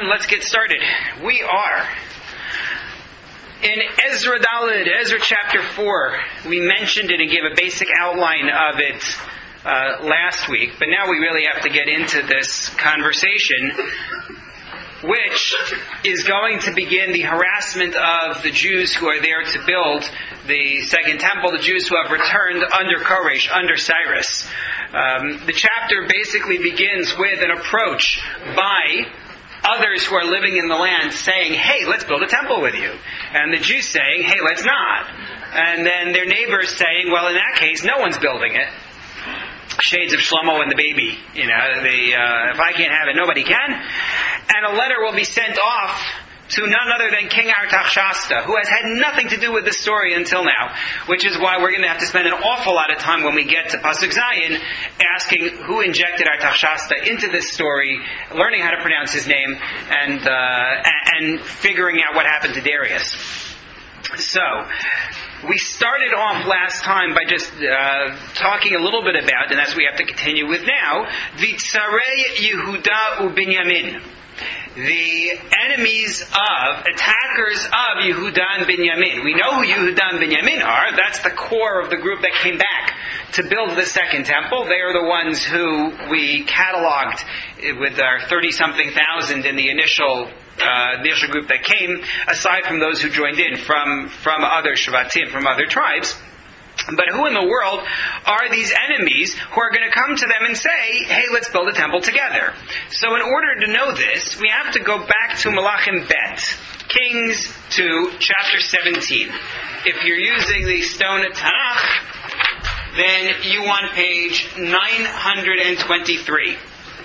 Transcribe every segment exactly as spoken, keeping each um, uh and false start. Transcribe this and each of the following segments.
everyone. Let's get started. We are in Ezra Daled, Ezra chapter four. We mentioned it and gave a basic outline of it uh, last week, but now we really have to get into this conversation, which is going to begin the harassment of the Jews who are there to build the second temple, the Jews who have returned under Koresh, under Cyrus. Um, the chapter basically begins with an approach by others who are living in the land saying, hey, let's build a temple with you. And the Jews saying, hey, let's not. And then their neighbors saying, well, in that case, no one's building it. Shades of Shlomo and the baby. You know, they, uh, if I can't have it, nobody can. And a letter will be sent off to none other than King Artaxerxes, who has had nothing to do with this story until now, which is why we're going to have to spend an awful lot of time when we get to Pasuk Zayin asking who injected Artaxerxes into this story, learning how to pronounce his name, and uh, and figuring out what happened to Darius. So, we started off last time by just uh, talking a little bit about, and that's what we have to continue with now, the Tzarei Yehuda uBinyamin. The enemies of, attackers of Yehuda and Binyamin. We know who Yehuda and Binyamin are. That's the core of the group that came back to build the second temple. They are the ones who we cataloged with our thirty-something thousand in the initial uh, initial group that came, aside from those who joined in from, from other Shvatim, from other tribes. But who in the world are these enemies who are going to come to them and say, hey, let's build a temple together? So in order to know this, we have to go back to Malachim Bet, Kings two, chapter seventeen. If you're using the Stone Tanakh, then you want page nine hundred twenty-three.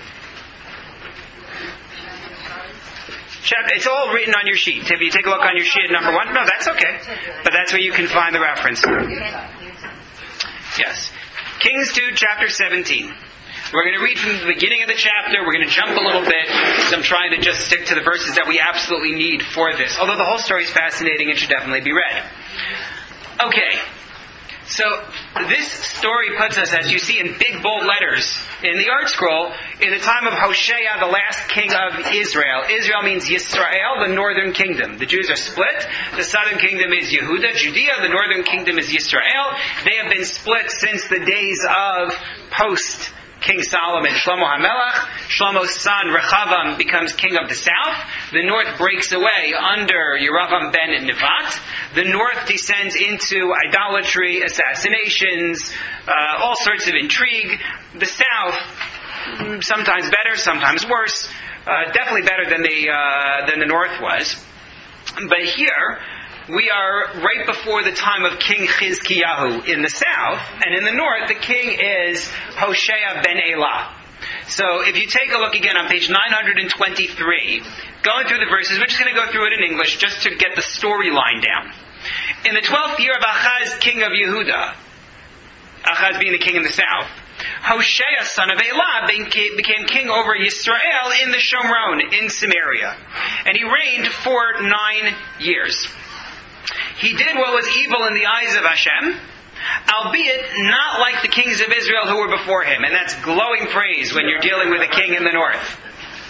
It's all written on your sheet. If you take a look on your sheet at number one, no, that's okay. But that's where you can find the reference. Yes. Kings two, chapter seventeen. We're going to read from the beginning of the chapter. We're going to jump a little bit, because I'm trying to just stick to the verses that we absolutely need for this. Although the whole story is fascinating and should definitely be read. Okay. So, this story puts us, as you see in big bold letters in the Art Scroll, in the time of Hoshea, the last king of Israel. Israel means Yisrael, the northern kingdom. The Jews are split. The southern kingdom is Yehuda, Judea. The northern kingdom is Yisrael. They have been split since the days of post King Solomon, Shlomo HaMelech. Shlomo's son, Rechavam, becomes king of the south. The north breaks away under Yeravam ben Nevat. The north descends into idolatry, assassinations, uh, all sorts of intrigue. The south, sometimes better, sometimes worse. Uh, definitely better than the uh, than the north was. But here, we are right before the time of King Chizkiyahu in the south, and in the north, the king is Hoshea ben Elah. So, if you take a look again on page nine hundred twenty-three, going through the verses, we're just going to go through it in English just to get the storyline down. In the twelfth year of Achaz, king of Yehuda, Achaz being the king in the south, Hoshea, son of Elah, became king over Yisrael in the Shomron, in Samaria. And he reigned for nine years. He did what was evil in the eyes of Hashem, albeit not like the kings of Israel who were before him. And that's glowing praise when you're dealing with a king in the north.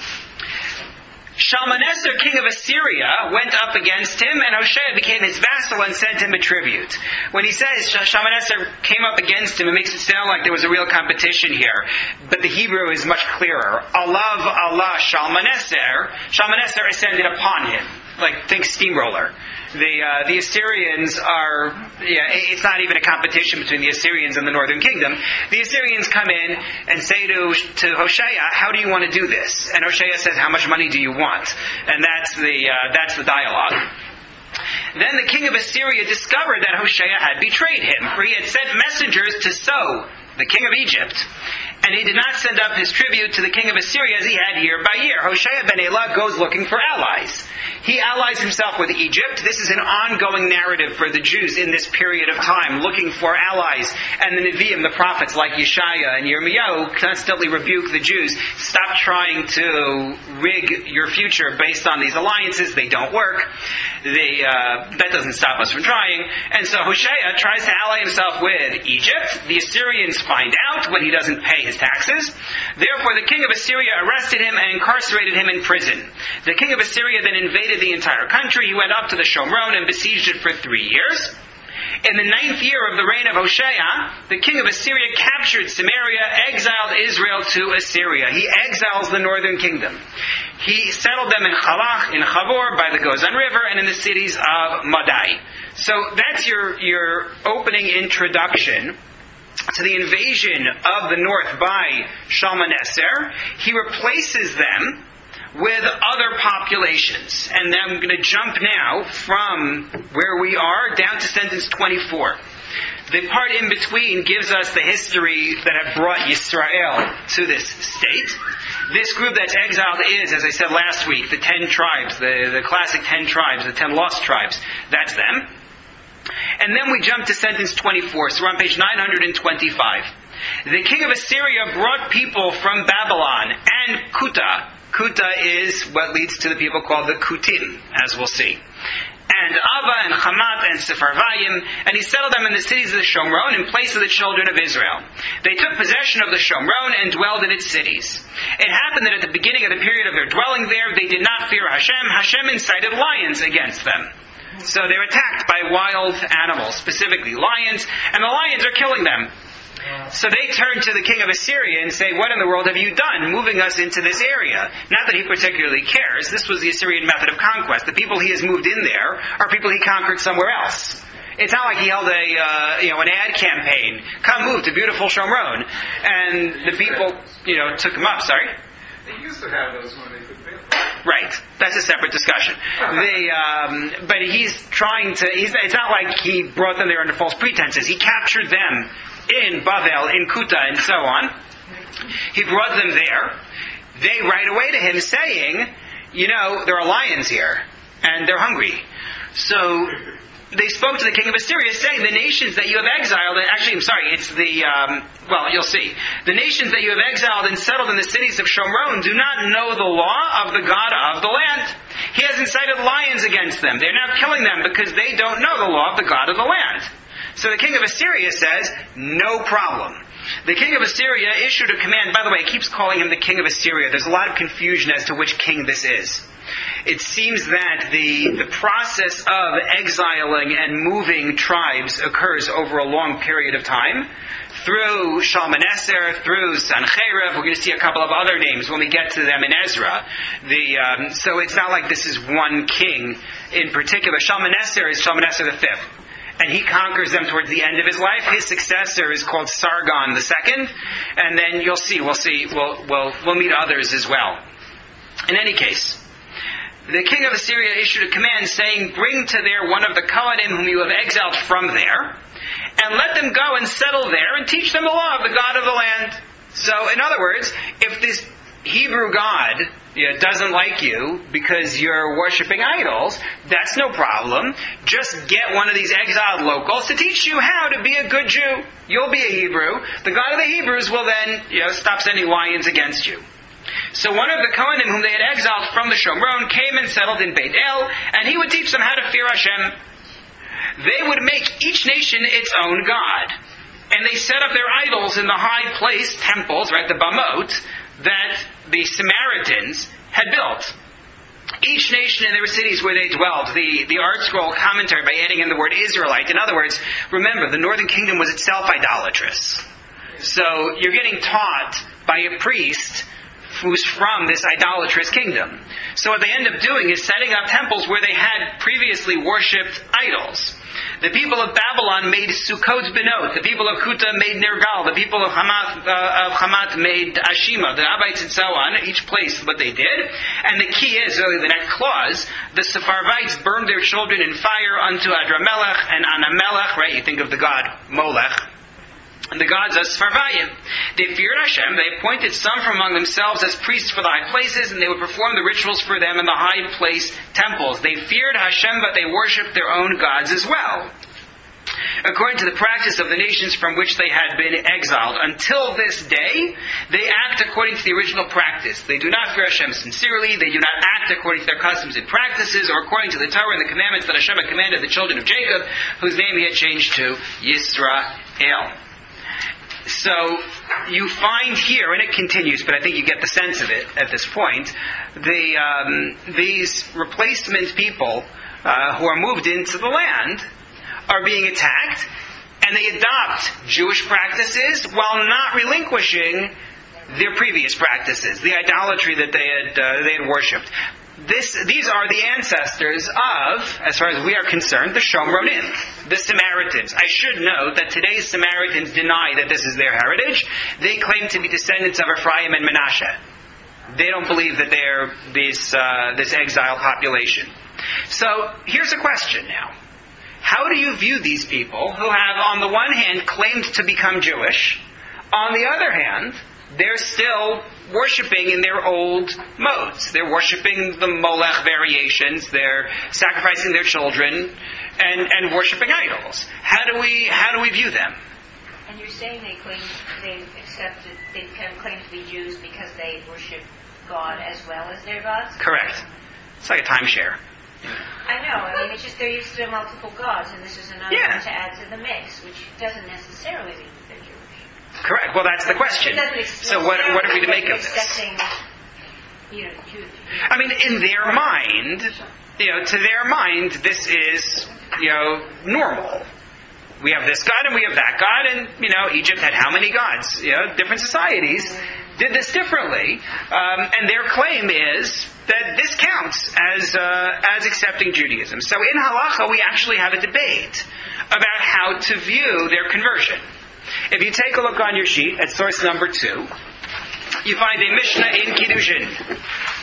Shalmaneser, king of Assyria, went up against him, and Hoshea became his vassal and sent him a tribute. When he says Shalmaneser came up against him, it makes it sound like there was a real competition here. But the Hebrew is much clearer. Alav Allah Shalmaneser. Shalmaneser ascended upon him. Like, think steamroller. The uh, the Assyrians are, yeah, it's not even a competition between the Assyrians and the northern kingdom. The Assyrians come in and say to, to Hoshea, how do you want to do this? And Hoshea says, how much money do you want? And that's the uh, that's the dialogue. Then the king of Assyria discovered that Hoshea had betrayed him, for he had sent messengers to So, the king of Egypt, and he did not send up his tribute to the king of Assyria as he had year by year. Hoshea ben Elah goes looking for allies. He allies himself with Egypt. This is an ongoing narrative for the Jews in this period of time, looking for allies. And the Nevi'im, the prophets like Yeshaya and Yirmiyahu, constantly rebuke the Jews. Stop trying to rig your future based on these alliances. They don't work. They, uh, that doesn't stop us from trying. And so Hoshea tries to ally himself with Egypt. The Assyrians find out when he doesn't pay his taxes. Therefore the king of Assyria arrested him and incarcerated him in prison. The king of Assyria then invaded the entire country. He went up to the Shomron and besieged it for three years. In the ninth year of the reign of Hoshea, the king of Assyria captured Samaria, exiled Israel to Assyria. He exiles the northern kingdom. He settled them in Chalach, in Chavor, by the Gozan River, and in the cities of Madai. So that's your, your opening introduction to the invasion of the north by Shalmaneser. He replaces them with other populations. And then I'm going to jump now from where we are down to sentence twenty-four. The part in between gives us the history that have brought Yisrael to this state. This group that's exiled is, as I said last week, the ten tribes, the, the classic ten tribes, the ten lost tribes. That's them. And then we jump to sentence twenty-four. So we're on page nine hundred twenty-five. The king of Assyria brought people from Babylon and Kuta. Kuta is what leads to the people called the Kutim, as we'll see. And Ava and Hamat and Sepharvaim, and he settled them in the cities of the Shomron in place of the children of Israel. They took possession of the Shomron and dwelled in its cities. It happened that at the beginning of the period of their dwelling there, they did not fear Hashem. Hashem incited lions against them. So they're attacked by wild animals, specifically lions, and the lions are killing them. So they turn to the king of Assyria and say, what in the world have you done, moving us into this area? Not that he particularly cares. This was the Assyrian method of conquest. The people he has moved in there are people he conquered somewhere else. It's not like he held a, uh, you know, an ad campaign. Come move to beautiful Shomron. And the people, you know, took him up. Sorry? They used to have those when they could build. Right. That's a separate discussion. They, um, but he's trying to, he's, it's not like he brought them there under false pretenses. He captured them in Bavel, in Kuta, and so on. He brought them there. They write away to him saying, you know, there are lions here, and they're hungry. So they spoke to the king of Assyria, saying, the nations that you have exiled, actually, I'm sorry, it's the, um, well, you'll see. The nations that you have exiled and settled in the cities of Shomron do not know the law of the God of the land. He has incited lions against them. They're now killing them because they don't know the law of the God of the land. So the king of Assyria says, no problem. The king of Assyria issued a command. By the way, it keeps calling him the king of Assyria. There's a lot of confusion as to which king this is. It seems that the, the process of exiling and moving tribes occurs over a long period of time. Through Shalmaneser, through Sancherib. We're going to see a couple of other names when we get to them in Ezra. The, um, so it's not like this is one king in particular. Shalmaneser is Shalmaneser the fifth. And he conquers them towards the end of his life. His successor is called Sargon the second. And then you'll see, we'll see, we'll, we'll, we'll meet others as well. In any case, the king of Assyria issued a command saying, bring to there one of the Kohanim whom you have exiled from there, and let them go and settle there and teach them the law of the God of the land. So, in other words, if this Hebrew God you know, doesn't like you because you're worshiping idols, that's no problem. Just get one of these exiled locals to teach you how to be a good Jew. You'll be a Hebrew. The God of the Hebrews will then you know, stop sending lions against you. So one of the Kohanim whom they had exiled from the Shomron came and settled in Beit El, and he would teach them how to fear Hashem. They would make each nation its own God. And they set up their idols in the high place temples, right, the Bamot, that the Samaritans had built. Each nation in their cities where they dwelled, the, the Art Scroll commentary by adding in the word Israelite. In other words, remember, the northern kingdom was itself idolatrous. So you're getting taught by a priest who's from this idolatrous kingdom. So what they end up doing is setting up temples where they had previously worshipped idols. The people of Babylon made Sukkot Benot. The people of Kuta made Nergal. The people of Hamat, uh, of Hamat made Ashima. The Abites and so on. Each place what they did. And the key is, really the next clause, the Sepharvites burned their children in fire unto Adramelech and Anamelech. Right? You think of the god Molech. And the gods of Sepharvaim. They feared Hashem. They appointed some from among themselves as priests for the high places, and they would perform the rituals for them in the high place temples. They feared Hashem, but they worshipped their own gods as well, according to the practice of the nations from which they had been exiled. Until this day, they act according to the original practice. They do not fear Hashem sincerely. They do not act according to their customs and practices, or according to the Torah and the commandments that Hashem had commanded the children of Jacob, whose name he had changed to Yisrael. So you find here, and it continues, but I think you get the sense of it at this point, the, um, these replacement people uh, who are moved into the land are being attacked, and they adopt Jewish practices while not relinquishing their previous practices, the idolatry that they had uh, they had worshipped. This, these are the ancestors of, as far as we are concerned, the Shomronim, the Samaritans. I should note that today's Samaritans deny that this is their heritage. They claim to be descendants of Ephraim and Manasseh. They don't believe that they're this uh, this exiled population. So here's a question now. How do you view these people who have, on the one hand, claimed to become Jewish, on the other hand, they're still worshipping in their old modes. They're worshipping the Molech variations. They're sacrificing their children and, and worshipping idols. How do we how do we view them? And you're saying they claim they accepted they can claim to be Jews because they worship God as well as their gods? Correct. It's like a timeshare. I know. I mean, it's just they're used to multiple gods, and this is another Yeah. one to add to the mix, which doesn't necessarily mean that they're Jewish. Correct. Well, that's the question. It doesn't ex- So what what are we to make of this? accepting, you know, Jew- I mean, in their mind, you know, to their mind, this is, you know, normal. We have this God and we have that God, and, you know, Egypt had how many gods? You know, different societies did this differently, um, and their claim is that this counts as uh, as accepting Judaism. So in Halacha, we actually have a debate about how to view their conversion. If you take a look on your sheet at source number two, you find a Mishnah in Kiddushin.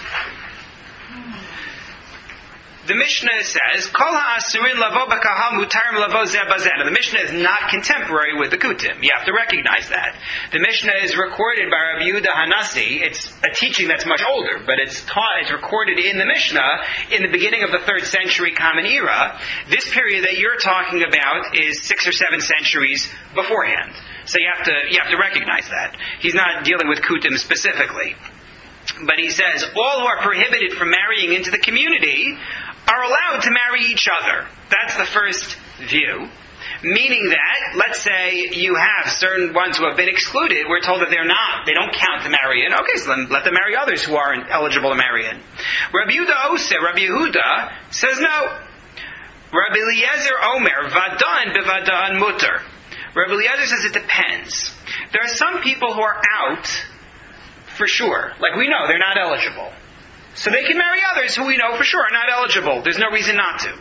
The Mishnah says, Kol ha'asurin lavo b'kahal mutarim lavo zeh bazeh. Now, the Mishnah is not contemporary with the Kutim. You have to recognize that. The Mishnah is recorded by Rabbi Yehuda Hanasi. It's a teaching that's much older, but it's taught, it's recorded in the Mishnah in the beginning of the third century Common Era. This period that you're talking about is six or seven centuries beforehand. So you have to you have to recognize that. He's not dealing with Kutim specifically. But he says, all who are prohibited from marrying into the community are allowed to marry each other. That's the first view. Meaning that, let's say you have certain ones who have been excluded, we're told that they're not, they don't count to marry in. Okay, so then let them marry others who aren't eligible to marry in. Rabbi Yehuda Ose, Rabbi Yehuda says no. Rabbi Eliezer Omer, Vadan bevadan mutter. Rabbi Eliezer says it depends. There are some people who are out for sure. Like we know, they're not eligible. So they can marry others who we know for sure are not eligible. There's no reason not to.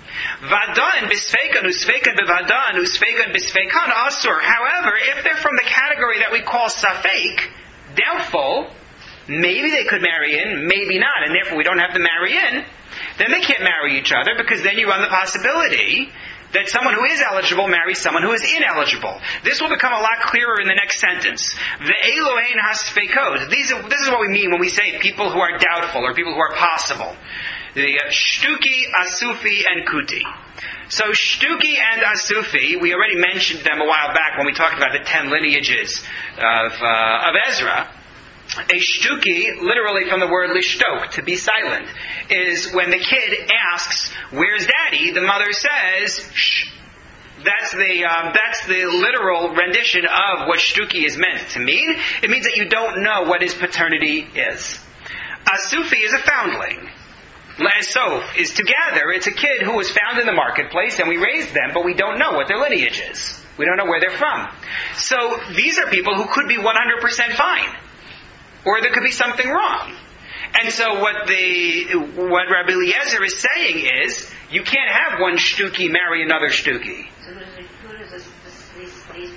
Vadan bisfeikan usfeikan bevadan usfeikan bisfeikan asur. However, if they're from the category that we call safek, doubtful, maybe they could marry in, maybe not, and therefore we don't have to marry in, then they can't marry each other because then you run the possibility that someone who is eligible marries someone who is ineligible. This will become a lot clearer in the next sentence. The Elohein hasfekot. These are, this is what we mean when we say people who are doubtful or people who are possible. The uh, Shtuki, Asufi, and Kuti. So Shtuki and Asufi, we already mentioned them a while back when we talked about the ten lineages of, uh, of Ezra. A shtuki, literally from the word lishtok, to be silent, is when the kid asks, "Where's Daddy?" The mother says, "Shh." That's the um, that's the literal rendition of what shtuki is meant to mean. It means that you don't know what his paternity is. Asufi is a foundling. Le'esof is to gather. It's a kid who was found in the marketplace, and we raised them, but we don't know what their lineage is. We don't know where they're from. So these are people who could be one hundred percent fine. Or there could be something wrong. And so what the what Rabbi Eliezer is saying is, you can't have one shtuki marry another shtuki. So who does this, this, these, these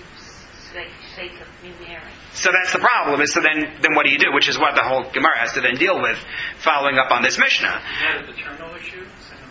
sake of me marry? So that's the problem, is so then, then what do you do? Which is what the whole Gemara has to then deal with, following up on this Mishnah. Is that a paternal issue?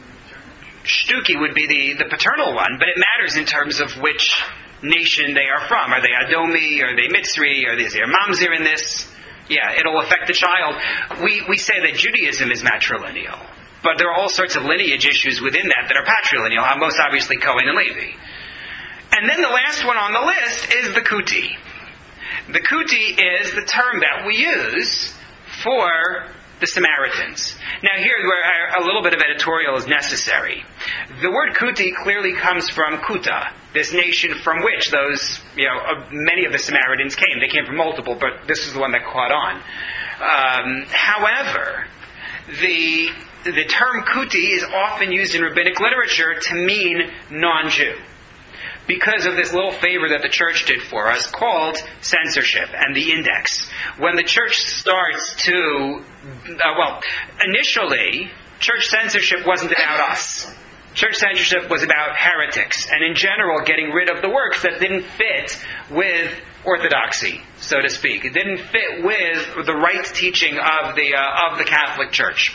Shtuki would be the, the paternal one, but it matters in terms of which nation they are from. Are they Adomi? Are they Mitzri? Are they Mamzer in this? Yeah, it'll affect the child. We we say that Judaism is matrilineal, but there are all sorts of lineage issues within that that are patrilineal, most obviously Cohen and Levi. And then the last one on the list is the Kuti. The Kuti is the term that we use for the Samaritans. Now here, where a little bit of editorial is necessary. The word Kuti clearly comes from Kuta, this nation from which those, you know, many of the Samaritans came. They came from multiple, but this is the one that caught on. Um, however, the the term Kuti is often used in rabbinic literature to mean non-Jew, because of this little favor that the church did for us called censorship and the index. When the church starts to, uh, well, initially, church censorship wasn't about us. Church censorship was about heretics, and in general, getting rid of the works that didn't fit with orthodoxy, so to speak. It didn't fit with the right teaching of the uh, of the Catholic Church.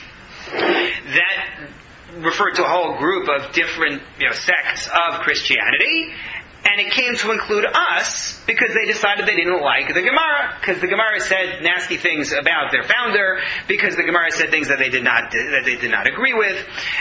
That referred to a whole group of different, you know, sects of Christianity, and it came to include us because they decided they didn't like the Gemara, because the Gemara said nasty things about their founder, because the Gemara said things that they did not that they did not agree with,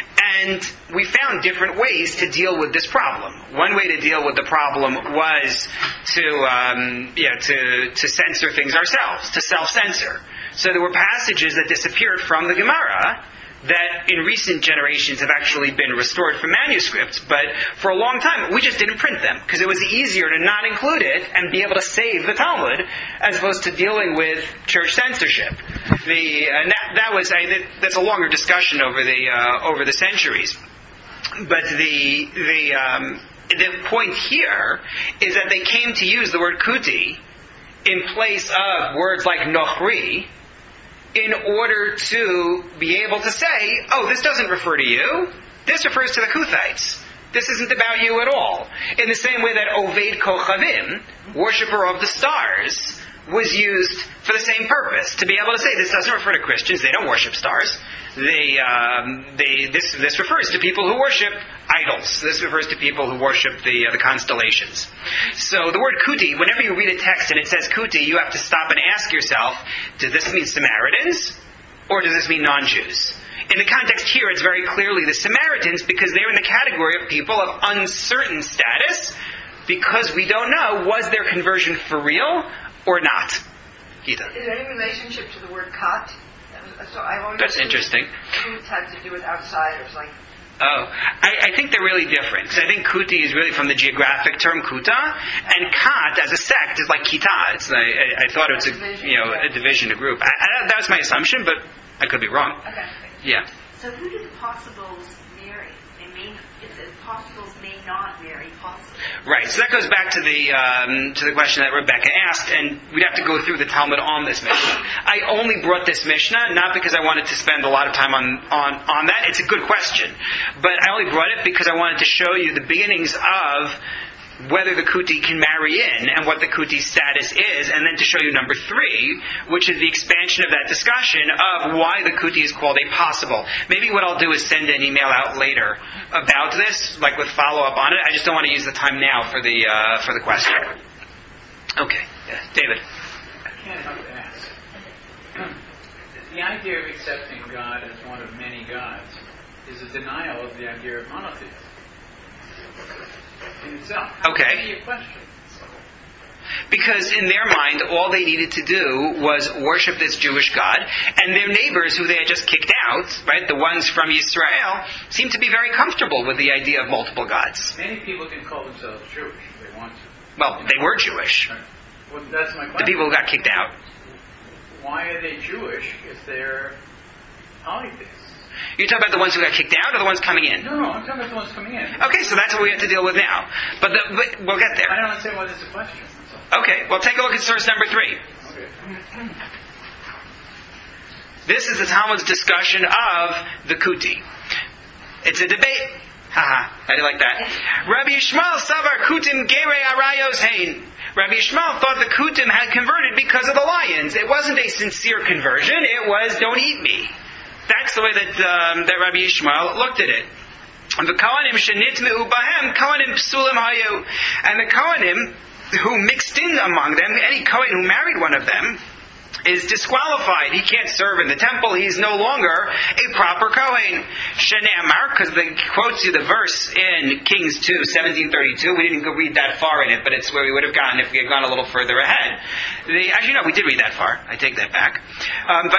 and we found different ways to deal with this problem. One way to deal with the problem was to um, yeah to to censor things ourselves, to self-censor. So there were passages that disappeared from the Gemara that in recent generations have actually been restored from manuscripts, but for a long time we just didn't print them because it was easier to not include it and be able to save the Talmud as opposed to dealing with church censorship. The uh, that, that was I, that's a longer discussion over the uh, over the centuries, but the the um, the point here is that they came to use the word kuti in place of words like nochri, in order to be able to say, oh, this doesn't refer to you. This refers to the Kuthites. This isn't about you at all. In the same way that Oved Kochavim, worshipper of the stars, was used for the same purpose. To be able to say, this doesn't refer to Christians. They don't worship stars. They, um, they, this, this refers to people who worship idols. This refers to people who worship the, uh, the constellations. So the word kuti, whenever you read a text and it says kuti, you have to stop and ask yourself, does this mean Samaritans or does this mean non-Jews? In the context here, it's very clearly the Samaritans because they're in the category of people of uncertain status because we don't know, was their conversion for real or not? Gita. Is there any relationship to the word kat? So I always That's interesting. Kut had to do with outsiders, like. Oh, I, I think they're really different. Because I think kuti is really from the geographic term kuta, and kat as a sect is like kita. It's like, I, I thought it was a, you know, a division, a group. I, I, that was my assumption, but I could be wrong. Okay. Yeah. So who do the possibles marry? They may, if the possibles may not marry possibles. Right. So that goes back to the um, to the question that Rebecca asked, and we'd have to go through the Talmud on this Mishnah. I only brought this Mishnah not because I wanted to spend a lot of time on, on, on that. It's a good question, but I only brought it because I wanted to show you the beginnings of whether the kuti can marry in and what the kuti's status is, and then to show you number three, which is the expansion of that discussion of why the kuti is called a possible. Maybe what I'll do is send an email out later about this, like with follow-up on it. I just don't want to use the time now for the uh, for the question. Okay, yeah. David. I can't help but ask. The idea of accepting God as one of many gods is a denial of the idea of monotheism in itself. Okay. A question. Because in their mind, all they needed to do was worship this Jewish God, and their neighbors, who they had just kicked out, right, the ones from Israel, seemed to be very comfortable with the idea of multiple gods. Many people can call themselves Jewish if they want to. Well, they were Jewish. Well, that's my question. The people who got kicked out. Why are they Jewish if they're polytheists? You're talking about the ones who got kicked out or the ones coming in? No, I'm talking about the ones coming in. Okay, so that's what we have to deal with now. But, the, but we'll get there. I don't understand why this is a question. That's all. Okay, well, take a look at source number three. Okay. This is the Talmud's discussion of the kuti. It's a debate. Haha, I didn't like that. Rabbi Yishmael Savar Kutim Gerei Arayos Hein. Rabbi Yishmael thought the Kutim had converted because of the lions. It wasn't a sincere conversion. It was, don't eat me. That's the way that um, that Rabbi Yishmael looked at it. The Kohanim shenitmeu bahem Kohanim psulim hayu, and the Kohanim who mixed in among them, any Kohen who married one of them, is disqualified. He can't serve in the temple. He's no longer a proper Kohen. Shene'amar, because they quotes you the verse in Kings two, seventeen thirty-two. We didn't go read that far in it, but it's where we would have gotten if we had gone a little further ahead. The, actually, no, we did read that far. I take that back. Um,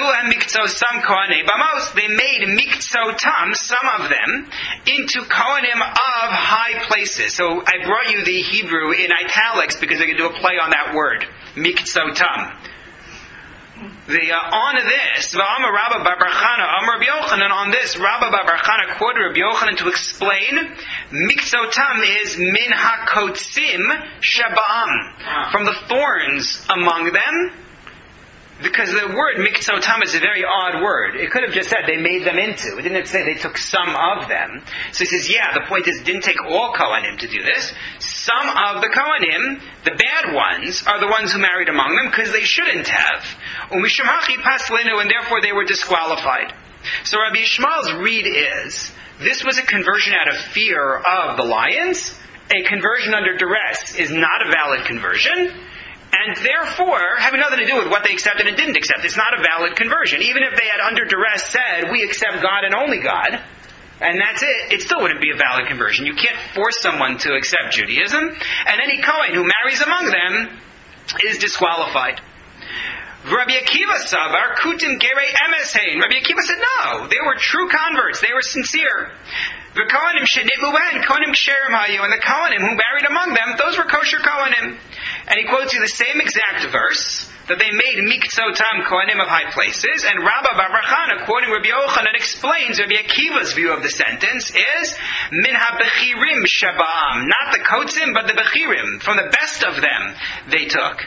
they made mikzotam, some of them, into Kohanim of high places. So I brought you the Hebrew in italics because I could do a play on that word, mikzotam. The, uh, on this, V'amar Rabba bar bar Chana, Amar Rabbi Yochanan, on this, Rabba bar bar Chana quoted Rabbi Yochanan to explain, Mikzotam is min hakotzim shaba'am, from the thorns among them, because the word mikzotam is a very odd word. It could have just said they made them into. It didn't say they took some of them. So he says, yeah, the point is it didn't take all Kohanim to do this. Some of the Kohanim, the bad ones, are the ones who married among them because they shouldn't have. Umishum hachi paslinu, and therefore they were disqualified. So Rabbi Yishmael's read is, this was a conversion out of fear of the lions. A conversion under duress is not a valid conversion. And therefore, having nothing to do with what they accepted and didn't accept. It's not a valid conversion. Even if they had under duress said, we accept God and only God, and that's it, it still wouldn't be a valid conversion. You can't force someone to accept Judaism. And any Kohen who marries among them is disqualified. Rabbi Akiva Savar, Kutim Gerei Emes Hein. Rabbi Akiva said, no, they were true converts. They were sincere. The Kohanim Shenigu Ben, Kohanim Ksherim Hayu, and the Kohanim who married among them, those were kosher Kohanim. And he quotes you the same exact verse, that they made Mikzotam Kohanim of high places, and Rabba bar bar Chana, quoting Rabbi Yochanan, explains Rabbi Akiva's view of the sentence is, Min ha-bechirim shaba'am, not the kotzim, but the bechirim, from the best of them they took.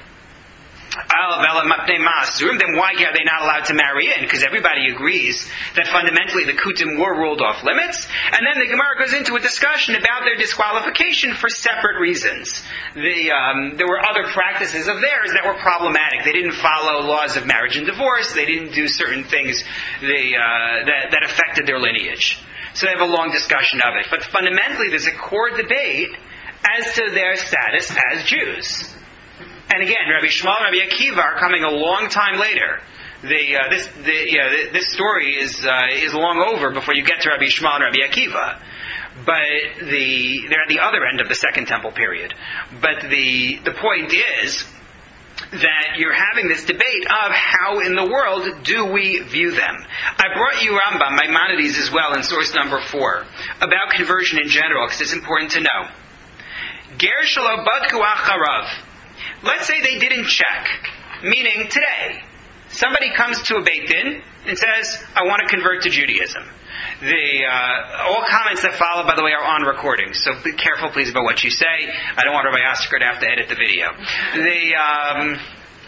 Then why are they not allowed to marry in? Because everybody agrees that fundamentally the Kutim were ruled off limits. And then the Gemara goes into a discussion about their disqualification for separate reasons. The, um, there were other practices of theirs that were problematic. They didn't follow laws of marriage and divorce. They didn't do certain things they, uh, that, that affected their lineage. So they have a long discussion of it. But fundamentally there's a core debate as to their status as Jews. And again, Rabbi Shmuel and Rabbi Akiva are coming a long time later. The, uh, this, the, yeah, this story is uh, is long over before you get to Rabbi Shmuel and Rabbi Akiva. But the they're at the other end of the Second Temple period. But the the point is that you're having this debate of how in the world do we view them. I brought you Rambam, Maimonides as well, in source number four, about conversion in general, because it's important to know. Ger shelo badku acharav. Let's say they didn't check. Meaning, today, somebody comes to a Beit Din and says, I want to convert to Judaism. The uh, all comments that follow, by the way, are on recording. So be careful, please, about what you say. I don't want Rabbi Osker to have to edit the video. The... Um,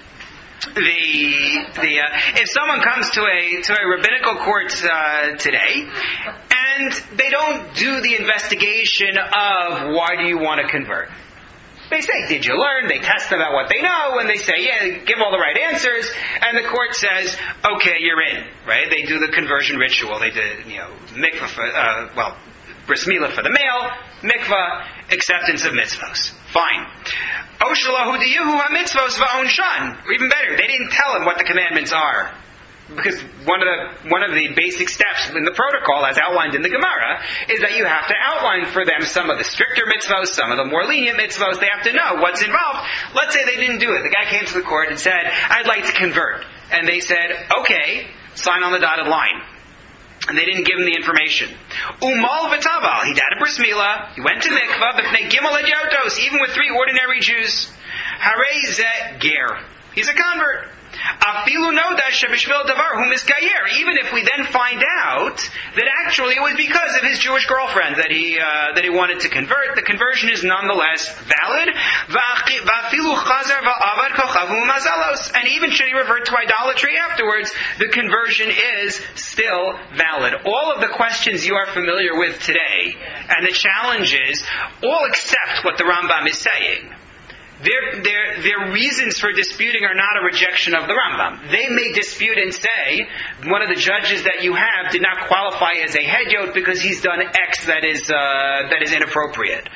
The the uh, if someone comes to a to a rabbinical court uh, today and they don't do the investigation of why do you want to convert, they say, did you learn? They test about what they know, and they say, yeah, give all the right answers, and the court says, okay, you're in, right? They do the conversion ritual. They do, you know, mikvah for, uh, well, bris milah for the male, mikvah, acceptance of mitzvos. Fine. Oshalahu diyuhu ha-mitzvos va'onshan. Or even better, they didn't tell him what the commandments are. Because one of the one of the basic steps in the protocol, as outlined in the Gemara, is that you have to outline for them some of the stricter mitzvos, some of the more lenient mitzvos. They have to know what's involved. Let's say they didn't do it. The guy came to the court and said, I'd like to convert. And they said, okay, sign on the dotted line. And they didn't give him the information. Umal v'tabal. He had a bris milah. He went to mikvah, b'fnei gimel edyotos, even with three ordinary Jews. Harei zeh ger. He's a convert. Afilu nodash shebishvil davar hu miskayer. Even if we then find out that actually it was because of his Jewish girlfriend that he uh, that he wanted to convert, the conversion is nonetheless valid. Va'afilu chazar va'avad kochavu mazalos. And even should he revert to idolatry afterwards, the conversion is still valid. All of the questions you are familiar with today, and the challenges, all accept what the Rambam is saying. Their, their, their reasons for disputing are not a rejection of the Rambam. They may dispute and say, one of the judges that you have did not qualify as a hedyot because he's done X that is, uh, that is inappropriate.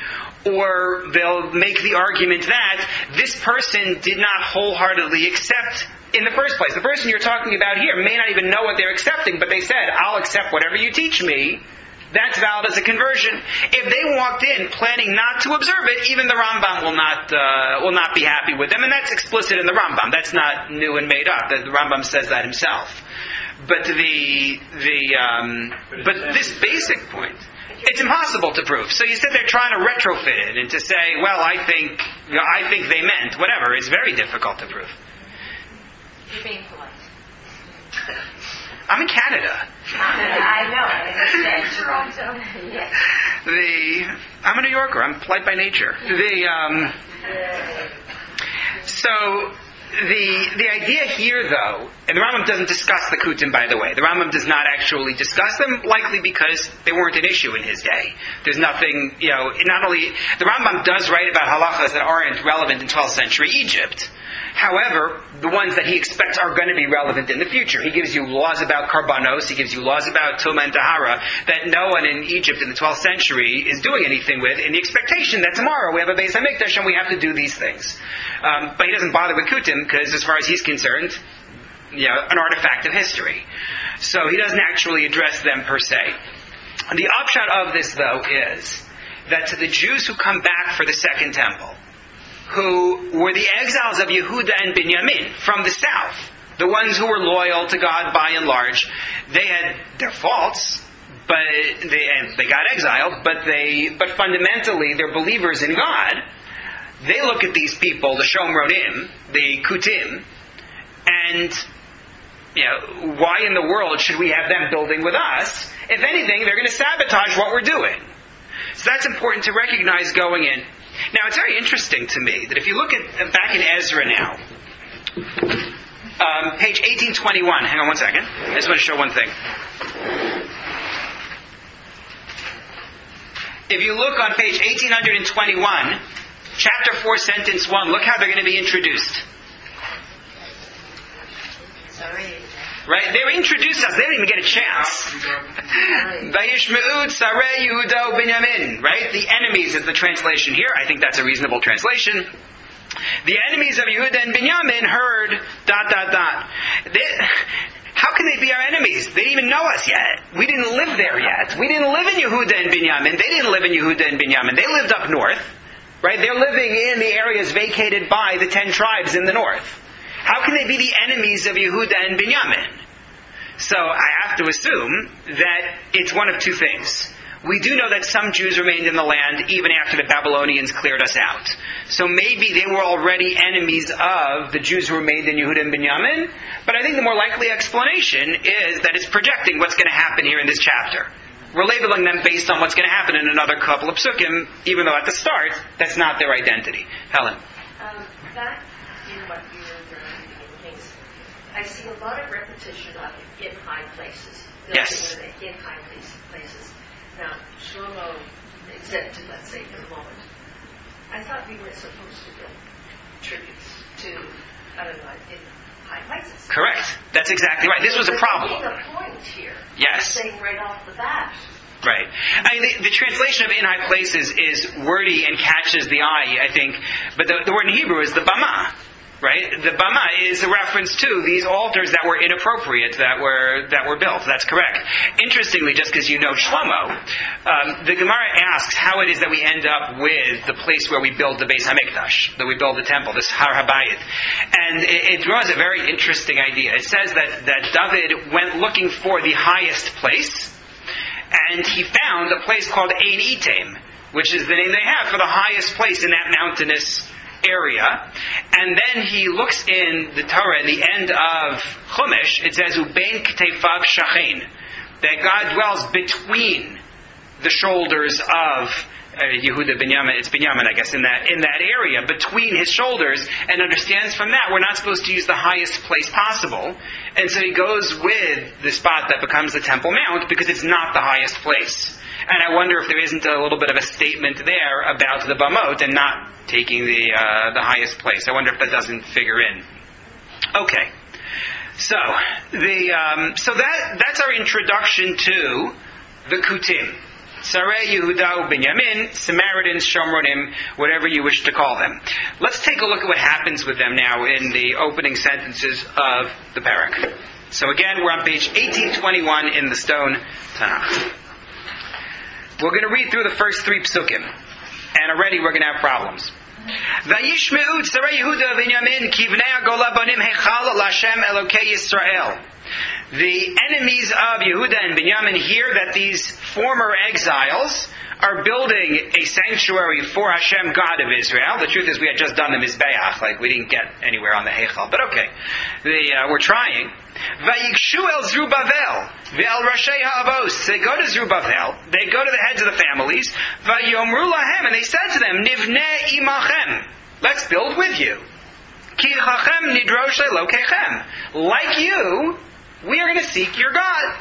or they'll make the argument that this person did not wholeheartedly accept in the first place. The person you're talking about here may not even know what they're accepting, but they said, I'll accept whatever you teach me. That's valid as a conversion. If they walked in planning not to observe it, even the Rambam will not uh, will not be happy with them, and that's explicit in the Rambam. That's not new and made up. The Rambam says that himself. But the the um, but this basic point, it's impossible to prove. So you sit there trying to retrofit it and to say, well, I think you know, I think they meant whatever. It's very difficult to prove. You're being polite. I'm in Canada. I know. I understand. Toronto. Yes. The I'm a New Yorker. I'm polite by nature. The um, so the the idea here, though, and the Rambam doesn't discuss the Kutim, by the way. The Rambam does not actually discuss them, likely because they weren't an issue in his day. There's nothing, you know. Not only the Rambam does write about halachas that aren't relevant in twelfth century Egypt. However, the ones that he expects are going to be relevant in the future. He gives you laws about karbanos, he gives you laws about Tumah and Tahara that no one in Egypt in the twelfth century is doing anything with, in the expectation that tomorrow we have a Beis HaMikdash and we have to do these things. Um, but he doesn't bother with Kutim because, as far as he's concerned, you know, an artifact of history. So he doesn't actually address them per se. And the upshot of this, though, is that to the Jews who come back for the Second Temple, who were the exiles of Yehuda and Binyamin from the south, the ones who were loyal to God by and large, they had their faults, but they and they got exiled, but they but fundamentally they're believers in God. They look at these people, the Shomronim, the Kutim, and you know, why in the world should we have them building with us? If anything, they're going to sabotage what we're doing. So that's important to recognize going in. Now, it's very interesting to me that if you look at back in Ezra now, um, page eighteen twenty-one. Hang on one second. I just want to show one thing. If you look on page eighteen twenty-one, chapter four, sentence one, look how they're going to be introduced. Sorry. Right? They were introduced us. They didn't even get a chance. Vayishme'ud Sarei Yehuda Binyamin. Right? The enemies is the translation here. I think that's a reasonable translation. The enemies of Yehuda and Binyamin heard dot dot dot. They, how can they be our enemies? They didn't even know us yet. We didn't live there yet. We didn't live in Yehuda and Binyamin. They didn't live in Yehuda and Binyamin. They lived up north. Right? They're living in the areas vacated by the ten tribes in the north. How can they be the enemies of Yehuda and Binyamin? So I have to assume that it's one of two things. We do know that some Jews remained in the land even after the Babylonians cleared us out. So maybe they were already enemies of the Jews who remained in Yehuda and Binyamin. But I think the more likely explanation is that it's projecting what's going to happen here in this chapter. We're labeling them based on what's going to happen in another couple of psukim, even though at the start, that's not their identity. Helen? Um, back in what you were doing, I see a lot of repetition of in high places. Yes. In high places. Now, Shlomo exempted, let's say, for a moment. I thought we were supposed to build tributes to, I don't know, in high places. Correct. That's exactly right. This was a problem. There's a point here. Yes. Saying right off the bat. Right. I mean, the, the translation of in high places is wordy and catches the eye, I think. But the, the word in Hebrew is the bama. Right? The bama is a reference to these altars that were inappropriate, that were that were built. That's correct. Interestingly, just because you know Shlomo, um, the Gemara asks how it is that we end up with the place where we build the Beis HaMikdash, that we build the temple, this Har HaBayit. And it, it draws a very interesting idea. It says that, that David went looking for the highest place, and he found a place called Ein Item, which is the name they have for the highest place in that mountainous area. And then he looks in the Torah, in the end of Chumash, it says, Ubein Ktefav Shachein, that God dwells between the shoulders of uh, Yehuda Binyamin, it's Binyamin, I guess, in that in that area, between his shoulders, and understands from that we're not supposed to use the highest place possible. And so he goes with the spot that becomes the Temple Mount, because it's not the highest place. And I wonder if there isn't a little bit of a statement there about the Bamot and not taking the uh, the highest place. I wonder if that doesn't figure in. Okay, so the um, so that that's our introduction to the Kutim. Tzarei Yehuda Binyamin, Samaritans, Shomronim, whatever you wish to call them. Let's take a look at what happens with them now in the opening sentences of the parak. So again, we're on page eighteen twenty-one in the Stone Tanakh. We're going to read through the first three psukim, and already we're going to have problems. Vayishmeu tzarei Yehuda Binyamin kivnei hagola banim hechal l'Hashem Elokei Yisrael. The enemies of Yehuda and Binyamin hear that these former exiles are building a sanctuary for Hashem, God of Israel. The truth is, we had just done the Mizbeach, like we didn't get anywhere on the Heichal, but okay, they uh, we're trying. Vayikshu el Zerubbabel ve'el Rashei ha'avos. They go to Zerubbabel. They go to the heads of the families. Vayomru lahem, and they said to them, Nivneh imachem. Let's build with you. Ki chachem nidrosh elokechem. Like you, we are going to seek your God.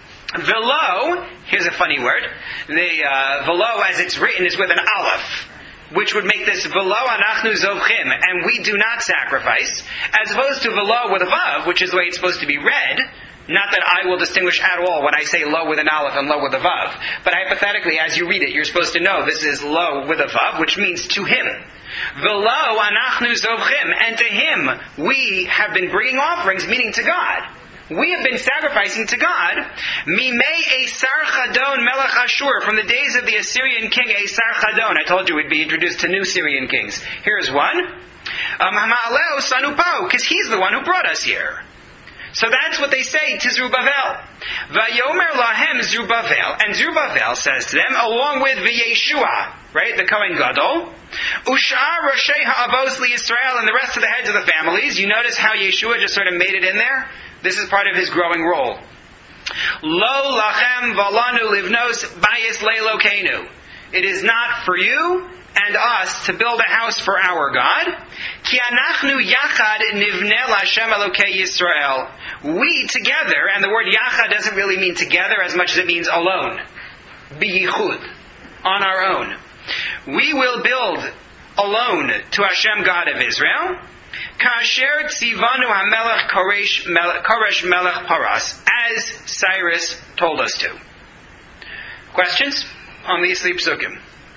Velo, here's a funny word. The uh, velo, as it's written, is with an aleph, which would make this velo anachnu zovchim, and we do not sacrifice, as opposed to velo with a vav, which is the way it's supposed to be read. Not that I will distinguish at all when I say lo with an aleph and lo with a vav, but hypothetically, as you read it, you're supposed to know this is lo with a vav, which means to him. Velo anachnu zovchim, and to him we have been bringing offerings, meaning to God. We have been sacrificing to God. Mimei Eisar Chadon Melech Ashur, from the days of the Assyrian king Eisar Chadon. I told you we'd be introduced to new Syrian kings. Here's one. Hama'aleo Sanupau, because he's the one who brought us here. So that's what they say to Zerubbabel. Vayomer Lahem Zerubbabel, and Zerubbabel says to them, along with V'Yeshua, right, the Kohen Gadol, Ushar Roshei Ha'avos LiYisrael, and the rest of the heads of the families. You notice how Yeshua just sort of made it in there? This is part of his growing role. Lo lachem valanu livnos bayis leilokenu. It is not for you and us to build a house for our God. Ki anachnu yachad nivneh l'Hashem Elokei Yisrael. We together, and the word yachad doesn't really mean together as much as it means alone. Biyichud. On our own. We will build alone to Hashem, God of Israel. Kasher tzivanu hamelech Koresh melech Paras, as Cyrus told us to. Questions on these three psukim?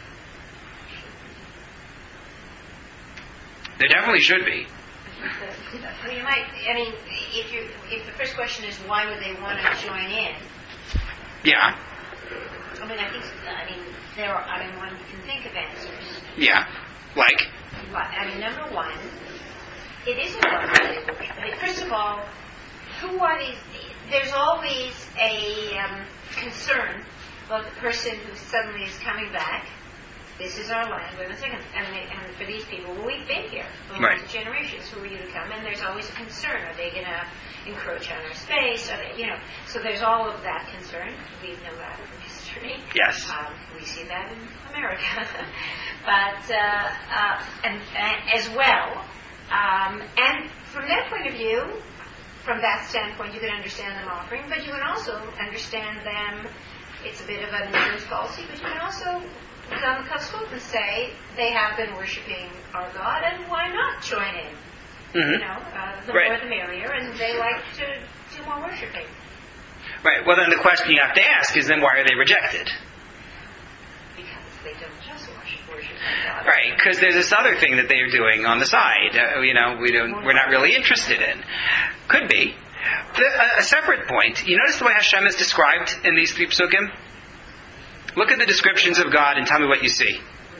There definitely should be. Well, you might. I mean, if you if the first question is why would they want to join in? Yeah. I mean, I think. I mean, there are. I mean, one can think of answers. Yeah. Like. I mean, number one. It isn't what they worship. I mean, first of all, who are these? There's always a um, concern about the person who suddenly is coming back. This is our land. Wait a second. And, they, and for these people, well, we've been here for right. generations. Who are you to come? And there's always a concern. Are they going to encroach on our space? Are they, you know? So there's all of that concern. We know that from history. Yes. Um, we see that in America. but uh, uh, and, and as well. Um, and from that point of view, from that standpoint, you can understand them offering, but you can also understand them, it's a bit of an insurance policy, but you can also come Kaskut and say they have been worshipping our God, and why not join in? Mm-hmm. You know, uh, the right. more the merrier, and they like to do more worshipping. Right, well then the question you have to ask is then why are they rejected? Because they don't just worship, worship God. Right, because there's this other thing that they are doing on the side. Uh, you know, we don't, we're not really interested in. Could be. The, a, a separate point. You notice the way Hashem is described in these three psukim? Look at the descriptions of God and tell me what you see.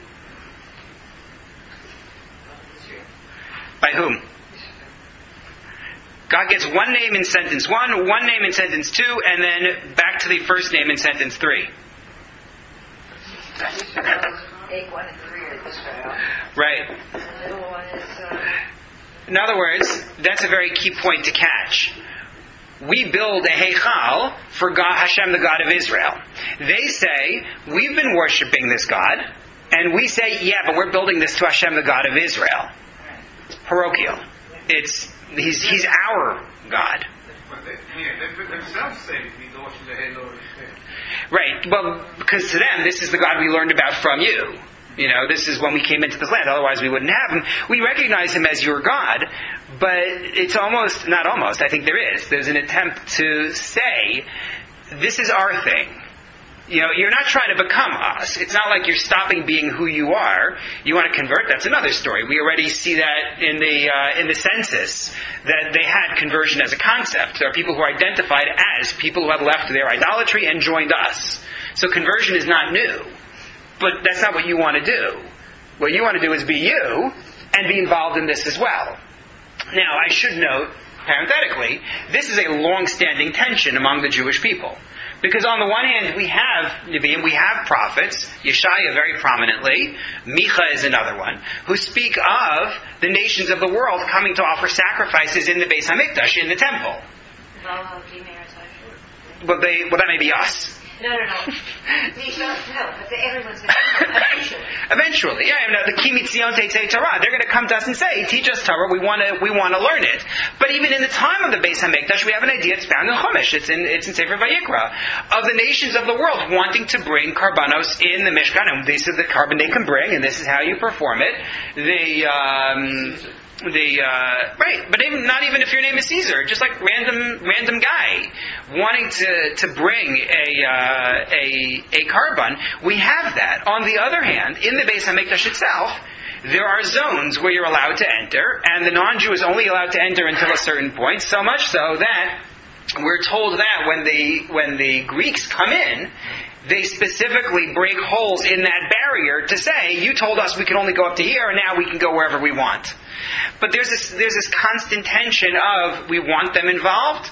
By whom? God gets one name in sentence one, one name in sentence two, and then back to the first name in sentence three. Right. In other words, that's a very key point to catch. We build a heichal for God, Hashem, the God of Israel. They say, we've been worshiping this God, and we say, yeah, but we're building this to Hashem, the God of Israel. Parochial. It's he's he's our God. Right. Well, because to them, this is the God we learned about from you. You know, this is when we came into this land. Otherwise, we wouldn't have him. We recognize him as your God, but it's almost, not almost, I think there is. There's an attempt to say, this is our thing. You know, you're not trying to become us. It's not like you're stopping being who you are. You want to convert? That's another story. We already see that in the uh, in the census, that they had conversion as a concept. There are people who are identified as people who have left their idolatry and joined us. So conversion is not new. But that's not what you want to do. What you want to do is be you and be involved in this as well. Now, I should note, parenthetically, this is a long-standing tension among the Jewish people. Because on the one hand, we have Nevi'im, we have prophets, Yeshaya very prominently, Micha is another one, who speak of the nations of the world coming to offer sacrifices in the Beis HaMikdash, in the temple. Well, they, well, that may be us. No, no, no. These don't, no, but the, everyone's going to eventually. Eventually, yeah. No, the Ki Mitzion Teitzei Torah. They're going to come to us and say, "Teach us Torah. We want to, we want to learn it." But even in the time of the Beis Hamikdash, we have an idea. It's found in Chumash. It's in, it's in Sefer Vayikra, of the nations of the world wanting to bring karbanos in the Mishkan, and this is the carbon they can bring, and this is how you perform it. The um, The uh, right, but even, not even if your name is Caesar, just like random random guy wanting to, to bring a uh, a a carbon, we have that. On the other hand, in the Beis Hamikdash itself, there are zones where you're allowed to enter, and the non-Jew is only allowed to enter until a certain point. So much so that we're told that when the when the Greeks come in, they specifically break holes in that barrier to say, you told us we could only go up to here, and now we can go wherever we want. But there's this there's this constant tension of we want them involved,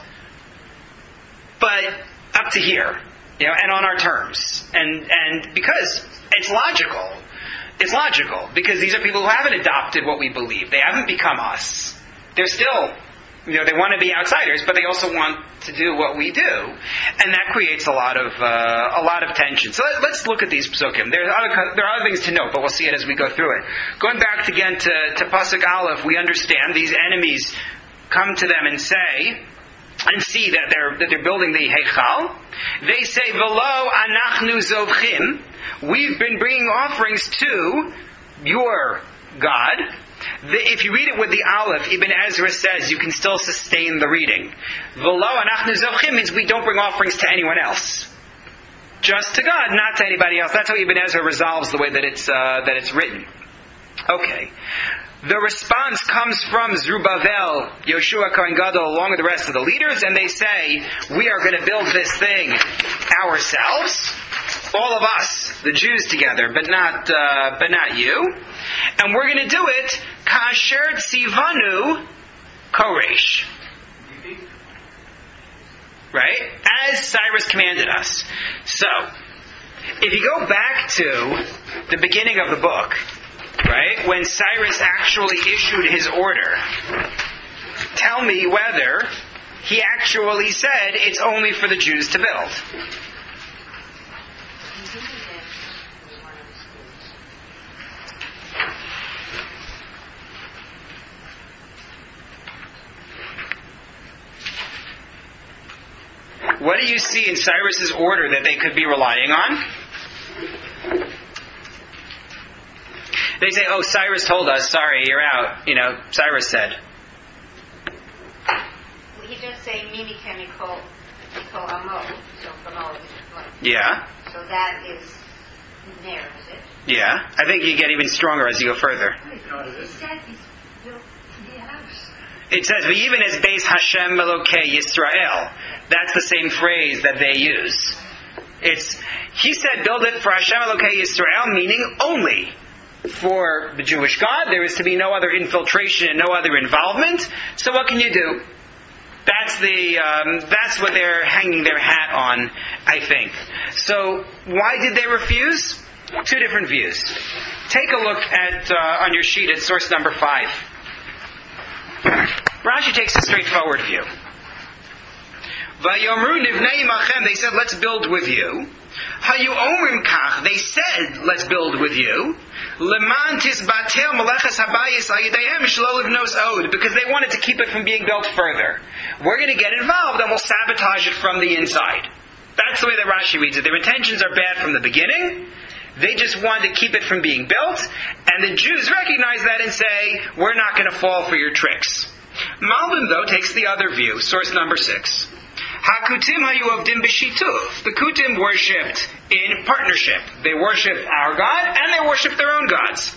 but up to here, you know, and on our terms, and and because it's logical, it's logical because these are people who haven't adopted what we believe. They haven't become us. They're still. You know, they want to be outsiders, but they also want to do what we do, and that creates a lot of uh, a lot of tension. So let, let's look at these psukim. There are other there are other things to note, but we'll see it as we go through it. Going back again to to pasuk Aleph, we understand these enemies come to them and say, and see that they're that they're building the Heichal. They say, "V'lo anachnu zovchim." We've been bringing offerings to your God. The, if you read it with the Aleph, Ibn Ezra says you can still sustain the reading. V'lo anachnu zovchim means we don't bring offerings to anyone else, just to God, not to anybody else. That's how Ibn Ezra resolves the way that it's uh, that it's written. Okay, the response comes from Zerubbabel, Yoshua Kohen Gadol, along with the rest of the leaders, and they say we are going to build this thing ourselves. All of us, the Jews together, but not uh, but not you. And we're going to do it kasher tzivanu koresh. Right? As Cyrus commanded us. So, if you go back to the beginning of the book, right, when Cyrus actually issued his order, tell me whether he actually said it's only for the Jews to build. What do you see in Cyrus's order that they could be relying on? They say, oh, Cyrus told us, sorry, you're out. You know, Cyrus said. Well, he does say, Mimi Mikol Amo. So, Amo. Yeah. So that is there, is it? Yeah. I think you get even stronger as you go further. He said he's built the house. It says, even as Beis Hashem Elokei Yisrael. That's the same phrase that they use. It's, he said, build it for Hashem Elokei Yisrael, meaning only for the Jewish God. There is to be no other infiltration and no other involvement. So what can you do? That's the um, that's what they're hanging their hat on, I think. So why did they refuse? Two different views. Take a look at uh, on your sheet at source number five. Rashi takes a straightforward view. Vayomru nivnei imachem. They said, let's build with you. Hayu omrim kach. They said, let's build with you. Leman tisbatel melechas habayis ayidayim shlo livnos od. Because they wanted to keep it from being built further. We're going to get involved and we'll sabotage it from the inside. That's the way that Rashi reads it. Their intentions are bad from the beginning. They just wanted to keep it from being built. And the Jews recognize that and say, we're not going to fall for your tricks. Malbim, though, takes the other view. Source number six. Hakutim hayu avdim b'shituf. The Kutim worshipped in partnership. They worshipped our God and they worshipped their own gods.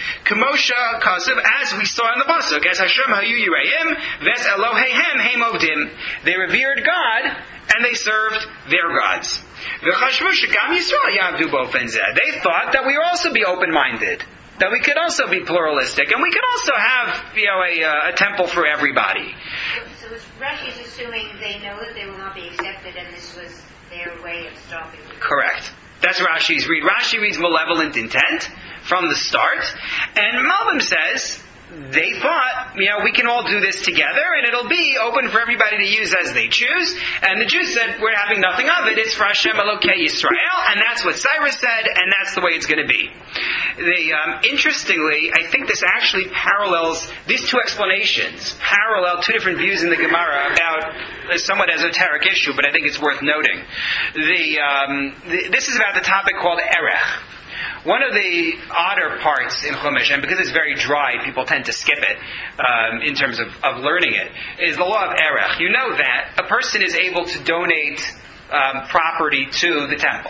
Kamosha Kasav, as we saw in the pasuk, as Hashem hayu yirayim, ves Eloheihem heim ovdim. They revered God and they served their gods. V'chashvu shekam Yisrael yavdu bofen zeh. They thought that we would also be open-minded, that we could also be pluralistic, and we could also have, you know, a, a temple for everybody. So, so Rashi's assuming they know that they will not be accepted, and this was their way of stopping them. Correct. That's Rashi's read. Rashi reads malevolent intent from the start, and Malbim says they thought, you know, we can all do this together, and it'll be open for everybody to use as they choose. And the Jews said, we're having nothing of it. It's for Hashem Elokei Yisrael, and that's what Cyrus said, and that's the way it's going to be. They, um, interestingly, I think this actually parallels, these two explanations parallel two different views in the Gemara about a somewhat esoteric issue, but I think it's worth noting. The, um, the, this is about the topic called Erech. One of the odder parts in Chumash, and because it's very dry, people tend to skip it um, in terms of, of learning it, is the law of Erech. You know that a person is able to donate um, property to the temple.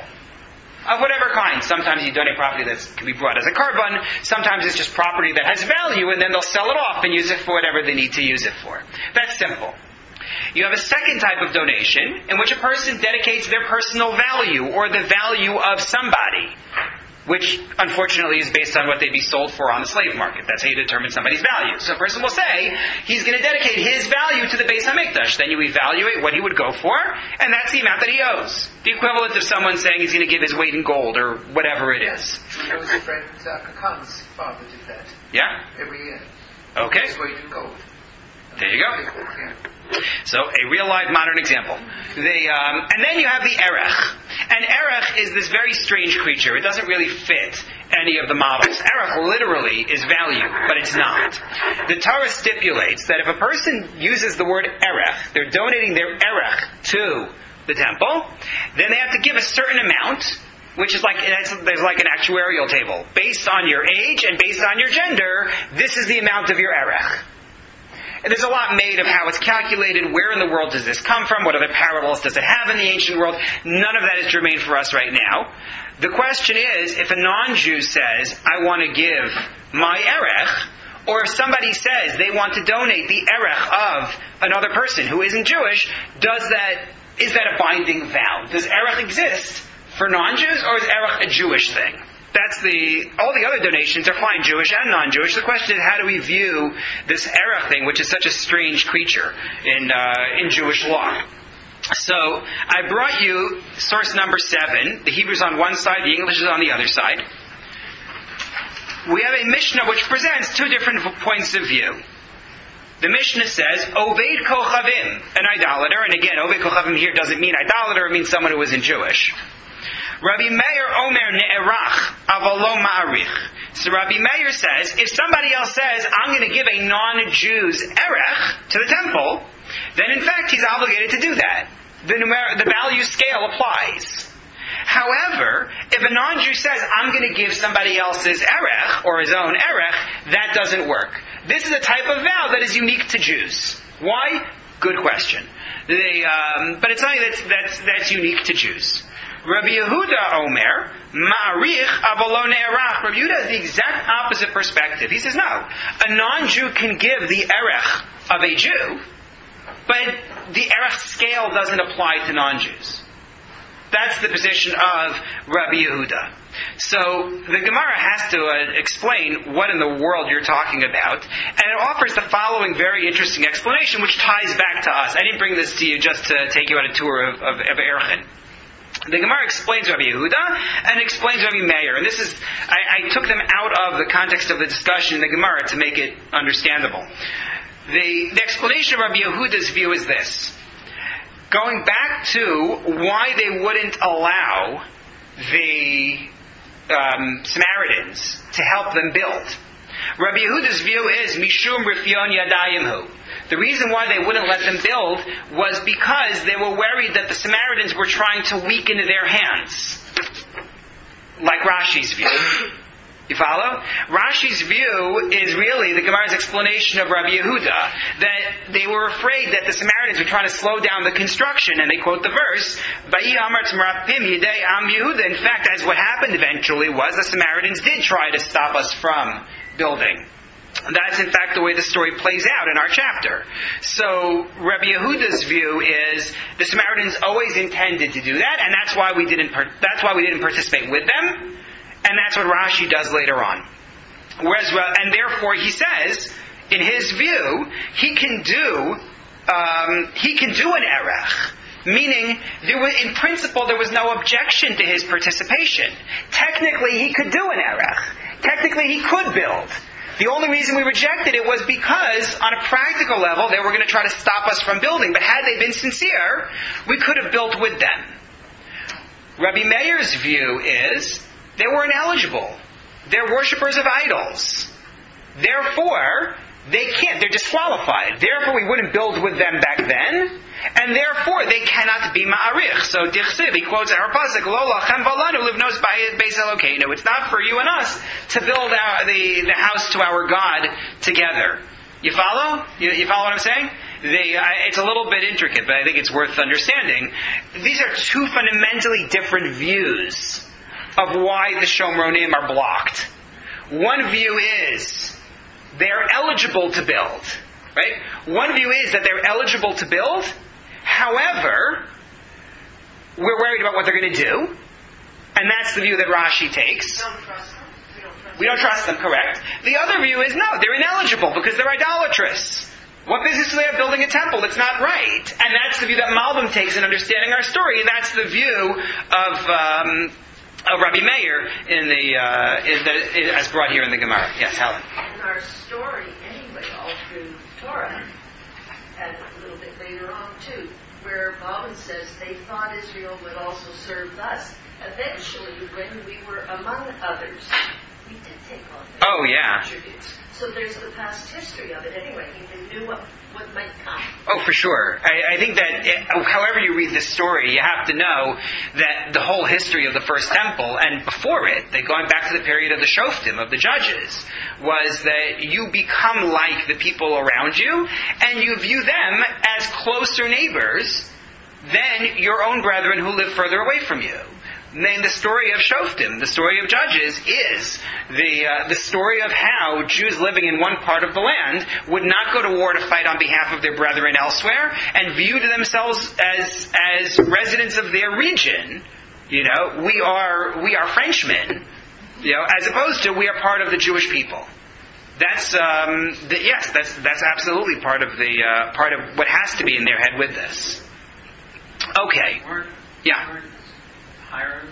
Of whatever kind. Sometimes you donate property that can be brought as a carbon. Sometimes it's just property that has value, and then they'll sell it off and use it for whatever they need to use it for. That's simple. You have a second type of donation in which a person dedicates their personal value or the value of somebody, which unfortunately is based on what they'd be sold for on the slave market. That's how you determine somebody's value. So a person will say, he's going to dedicate his value to the Beis HaMikdash. Then you evaluate what he would go for, and that's the amount that he owes. The equivalent of someone saying he's going to give his weight in gold, or whatever it is. I was a friend, uh, Kakan's father did that. Yeah? Every year. Okay. His weight in gold. There you go. Yeah. So, a real live modern example. They, um, and then you have the Erech. And Erech is this very strange creature. It doesn't really fit any of the models. Erech literally is value, but it's not. The Torah stipulates that if a person uses the word Erech, they're donating their Erech to the temple, then they have to give a certain amount, which is like, there's like an actuarial table. Based on your age and based on your gender, this is the amount of your Erech. And there's a lot made of how it's calculated, where in the world does this come from, what other parallels does it have in the ancient world. None of that is germane for us right now. The question is, if a non-Jew says, I want to give my Erech, or if somebody says they want to donate the Erech of another person who isn't Jewish, does that, is that a binding vow? Does Erech exist for non-Jews, or is Erech a Jewish thing? That's the, all the other donations are fine, Jewish and non-Jewish. The question is, how do we view this Erech thing, which is such a strange creature in, uh, in Jewish law? So, I brought you source number seven. The Hebrew's on one side, the English is on the other side. We have a Mishnah which presents two different points of view. The Mishnah says, Oved Kochavim, an idolater, and again, Oved Kochavim here doesn't mean idolater, it means someone who isn't Jewish. Rabbi Meir Omer Ne'erach Avalo Ma'arich. So Rabbi Meir says, if somebody else says, I'm going to give a non-Jew's Erech to the temple, then in fact he's obligated to do that. The, numer- the value scale applies. However, if a non-Jew says, I'm going to give somebody else's Erech, or his own Erech, that doesn't work. This is a type of vow that is unique to Jews. Why? Good question. They, um, but it's something that's, that's, that's unique to Jews. Rabbi Yehuda Omer, Ma'arich Avalo Ne'erach. Rabbi Yehuda has the exact opposite perspective. He says, no, a non-Jew can give the Erech of a Jew, but the Erech scale doesn't apply to non-Jews. That's the position of Rabbi Yehuda. So the Gemara has to uh, explain what in the world you're talking about, and it offers the following very interesting explanation, which ties back to us. I didn't bring this to you just to take you on a tour of, of, of Erchin. The Gemara explains Rabbi Yehuda and explains Rabbi Meir. And this is, I, I took them out of the context of the discussion in the Gemara to make it understandable. The, the explanation of Rabbi Yehuda's view is this. Going back to why they wouldn't allow the um, Samaritans to help them build. Rabbi Yehuda's view is Mishum Rifyon Yadayimhu. The reason why they wouldn't let them build was because they were worried that the Samaritans were trying to weaken their hands. Like Rashi's view. You follow? Rashi's view is really the Gemara's explanation of Rabbi Yehuda, that they were afraid that the Samaritans Samaritans were trying to slow down the construction, and they quote the verse, in fact, as what happened eventually was the Samaritans did try to stop us from building. That's in fact the way the story plays out in our chapter. So Rabbi Yehuda's view is the Samaritans always intended to do that, and that's why we didn't. That's why we didn't participate with them, and that's what Rashi does later on. Whereas, and therefore he says, in his view, he can do um, he can do an erech. Meaning, there was, in principle, there was no objection to his participation. Technically, he could do an erech. Technically, he could build. The only reason we rejected it was because, on a practical level, they were going to try to stop us from building. But had they been sincere, we could have built with them. Rabbi Meir's view is, they were ineligible. They're worshippers of idols. Therefore, they can't. They're disqualified. Therefore, we wouldn't build with them back then. And therefore, they cannot be ma'arich. So, Dichsiv, he quotes our pasuk, Lo lachem v'lanu livnos beis Elokeinu. It's not for you and us to build our, the, the house to our God together. You follow? You, you follow what I'm saying? They, uh, it's a little bit intricate, but I think it's worth understanding. These are two fundamentally different views of why the Shomronim are blocked. One view is they're eligible to build. Right? One view is that they're eligible to build. However, we're worried about what they're going to do. And that's the view that Rashi takes. We don't trust them. We don't trust, we don't trust them, correct. The other view is no, they're ineligible because they're idolatrous. What business do they have building a temple? It's not right. And that's the view that Malbim takes in understanding our story. And that's the view of um, of Rabbi Meir in the, uh, in the in, as brought here in the Gemara. Yes, Helen. In our story, anyway, all through Torah, and a little bit later on too, where Malbim says they thought Israel would also serve us. Eventually, when we were among others, we did take on their oh, yeah. attributes. So there's the past history of it anyway. They knew what, what might come. Oh, for sure. I, I think that it, however you read this story, you have to know that the whole history of the first temple, and before it, they going back to the period of the Shoftim, of the judges, was that you become like the people around you, and you view them as closer neighbors than your own brethren who live further away from you. And the story of Shoftim, the story of Judges, is the uh, the story of how Jews living in one part of the land would not go to war to fight on behalf of their brethren elsewhere, and viewed themselves as as residents of their region. You know, we are we are Frenchmen. You know, as opposed to we are part of the Jewish people. That's um, the, yes, that's that's absolutely part of the uh, part of what has to be in their head with this. Okay, yeah. Hirers,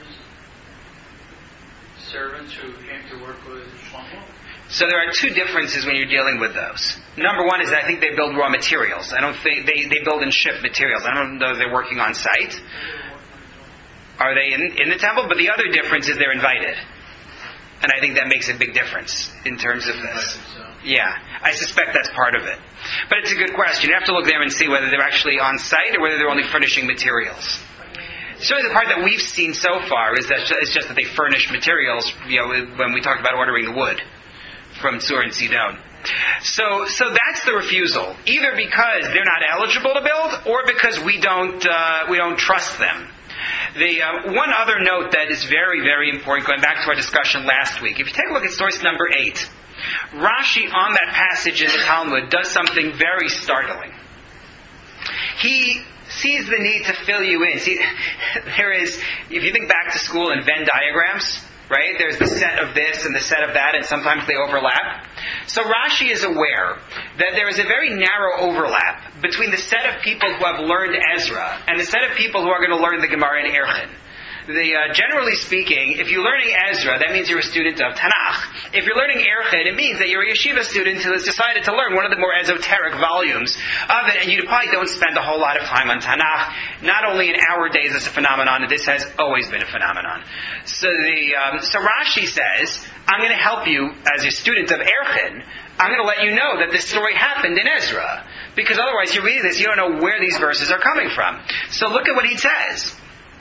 servants who came to work with Shlomo? So there are two differences when you're dealing with those. Number one is I think they build raw materials. I don't think they, they build and ship materials. I don't know if they're working on site. Are they in, in the temple? But the other difference is they're invited. And I think that makes a big difference in terms of this. Yeah, I suspect that's part of it. But it's a good question. You have to look there and see whether they're actually on site or whether they're only furnishing materials. Certainly the part that we've seen so far is that it's just that they furnish materials, you know, when we talked about ordering the wood from Tsur and Sidon. So, so that's the refusal. Either because they're not eligible to build, or because we don't, uh, we don't trust them. The uh, one other note that is very, very important, going back to our discussion last week, if you take a look at source number eight, Rashi on that passage in the Talmud does something very startling. He sees the need to fill you in. See, there is, if you think back to school in Venn diagrams, right? There's the set of this and the set of that, and sometimes they overlap. So Rashi is aware that there is a very narrow overlap between the set of people who have learned Ezra and the set of people who are going to learn the Gemara in Erchin. The, uh, generally speaking, if you're learning Ezra, that means you're a student of Tanakh. If you're learning Erchin, it means that you're a yeshiva student who has decided to learn one of the more esoteric volumes of it, and you probably don't spend a whole lot of time on Tanakh. Not only in our days as a phenomenon, this has always been a phenomenon. So the um, so Rashi says, I'm going to help you as a student of Erchin. I'm going to let you know that this story happened in Ezra. Because otherwise you read this, you don't know where these verses are coming from. So look at what he says.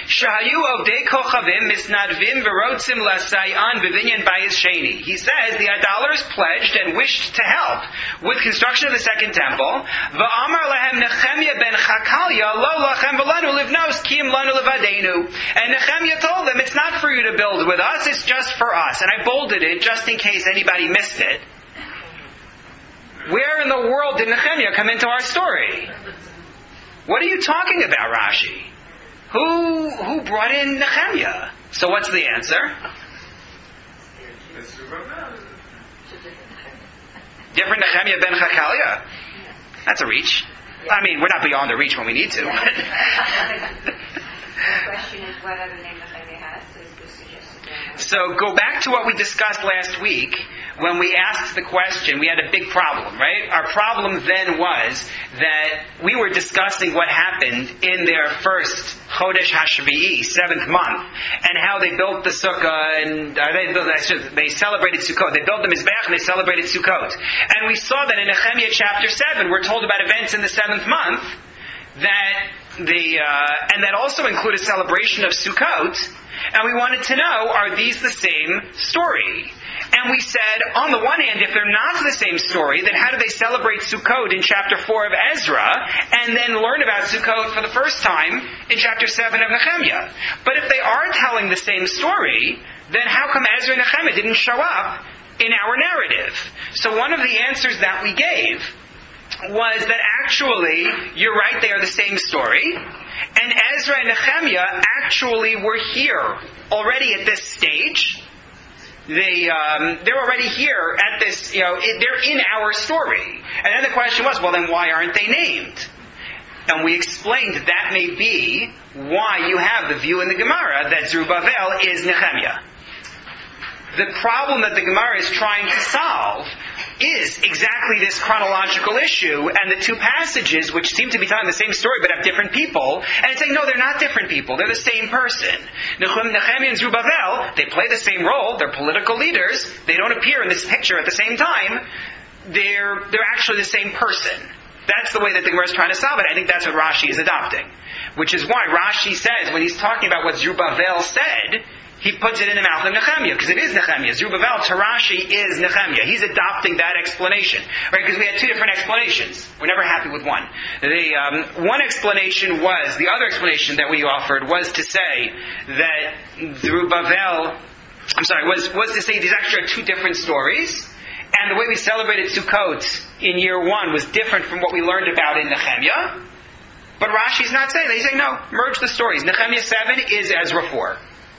Shahayu ovdei kochavim misnadvim v'rotzim lasayan b'vinyan bayis sheni. He says the idolaters pledged and wished to help with construction of the second temple. V'amar lahem Nehemiah ben Chakalia lo lachem v'lanu livnos ki im lanu levadenu. And Nehemiah told them, it's not for you to build with us, it's just for us. And I bolded it just in case anybody missed it. Where in the world did Nehemiah come into our story? What are you talking about, Rashi? Who who brought in Nehemiah? So what's the answer? Different Nehemiah ben Chakalia? That's a reach. I mean, we're not beyond the reach when we need to. The question is what other name Nehemiah has, is the suggested. So go back to what we discussed last week when we asked the question. We had a big problem, right? Our problem then was that we were discussing what happened in their first Chodesh HaShvi'i, seventh month, and how they built the Sukkah, and uh, they, built, they celebrated Sukkot. They built the Mizbeach and they celebrated Sukkot. And we saw that in Nehemiah chapter seven, we're told about events in the seventh month that the uh, and that also include a celebration of Sukkot. And we wanted to know, are these the same story? And we said, on the one hand, if they're not the same story, then how do they celebrate Sukkot in chapter four of Ezra, and then learn about Sukkot for the first time in chapter seven of Nehemiah? But if they are telling the same story, then how come Ezra and Nehemiah didn't show up in our narrative? So one of the answers that we gave was that actually, you're right, they are the same story. And Ezra and Nehemiah actually were here already at this stage. They, um, they're already here at this, you know, it, they're in our story. And then the question was, well then why aren't they named? And we explained that that may be why you have the view in the Gemara that Zerubbabel is Nehemiah. The problem that the Gemara is trying to solve is exactly this chronological issue and the two passages which seem to be telling the same story but have different people, and it's saying, no, they're not different people, they're the same person. Nehemiah and Zerubbabel, they play the same role, they're political leaders, they don't appear in this picture at the same time, they're, they're actually the same person. That's the way that the Gemara is trying to solve it. I think that's what Rashi is adopting. Which is why Rashi says, when he's talking about what Zerubbabel said, he puts it in the mouth of Nehemiah, because it is Nehemiah. Zerubbabel to Rashi is Nehemiah. He's adopting that explanation. Right? Because we had two different explanations. We're never happy with one. The um, one explanation was, the other explanation that we offered was to say that Zerubbabel, I'm sorry, was, was to say these actually are two different stories, and the way we celebrated Sukkot in year one was different from what we learned about in Nehemiah. But Rashi's not saying that. He's saying, no, merge the stories. Nehemiah seven is Ezra four.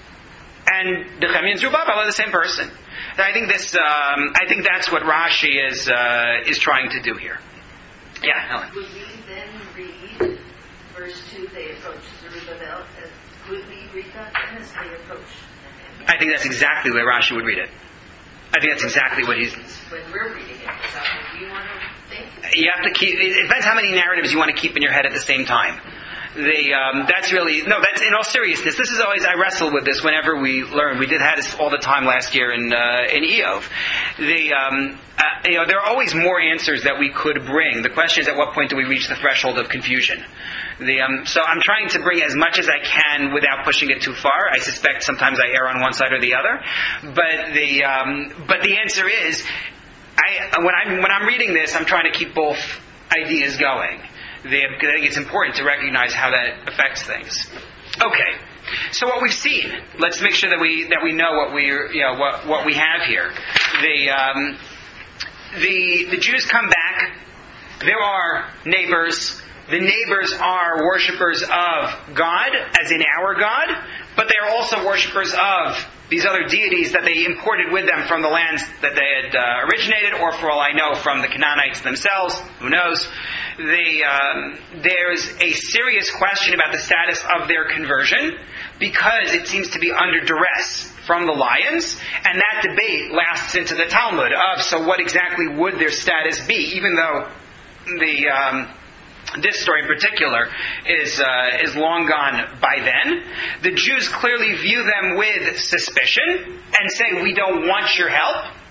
And Nehemiah and Zerubbabel are the same person. And I think this. Um, I think that's what Rashi is uh, is trying to do here. Yeah, Helen. Would we then read verse two? They approach Zerubbabel. As, would we read that then as they approach? I think that's exactly the way Rashi would read it. I think that's exactly what he's. When we're reading it, is that what you want to think? You have to keep. It depends how many narratives you want to keep in your head at the same time. The, um, that's really, no, that's in all seriousness. This is always, I wrestle with this whenever we learn. We did have this all the time last year in, uh, in Eov. The, um, uh, you know, there are always more answers that we could bring. The question is, at what point do we reach the threshold of confusion? The, um, so I'm trying to bring as much as I can without pushing it too far. I suspect sometimes I err on one side or the other. But the, um, but the answer is, I, when I'm, when I'm reading this, I'm trying to keep both ideas going. The, I think it's important to recognize how that affects things. Okay, so what we've seen. Let's make sure that we that we know what we you know what what we have here. The um, the the Jews come back. There are neighbors. The neighbors are worshippers of God, as in our God, but they are also worshippers of these other deities that they imported with them from the lands that they had uh, originated, or for all I know, from the Canaanites themselves. Who knows? The, um, there's a serious question about the status of their conversion, because it seems to be under duress from the lions, and that debate lasts into the Talmud of, so what exactly would their status be, even though the... Um, This story in particular is uh, is long gone by then. The Jews clearly view them with suspicion and say, we don't want your help.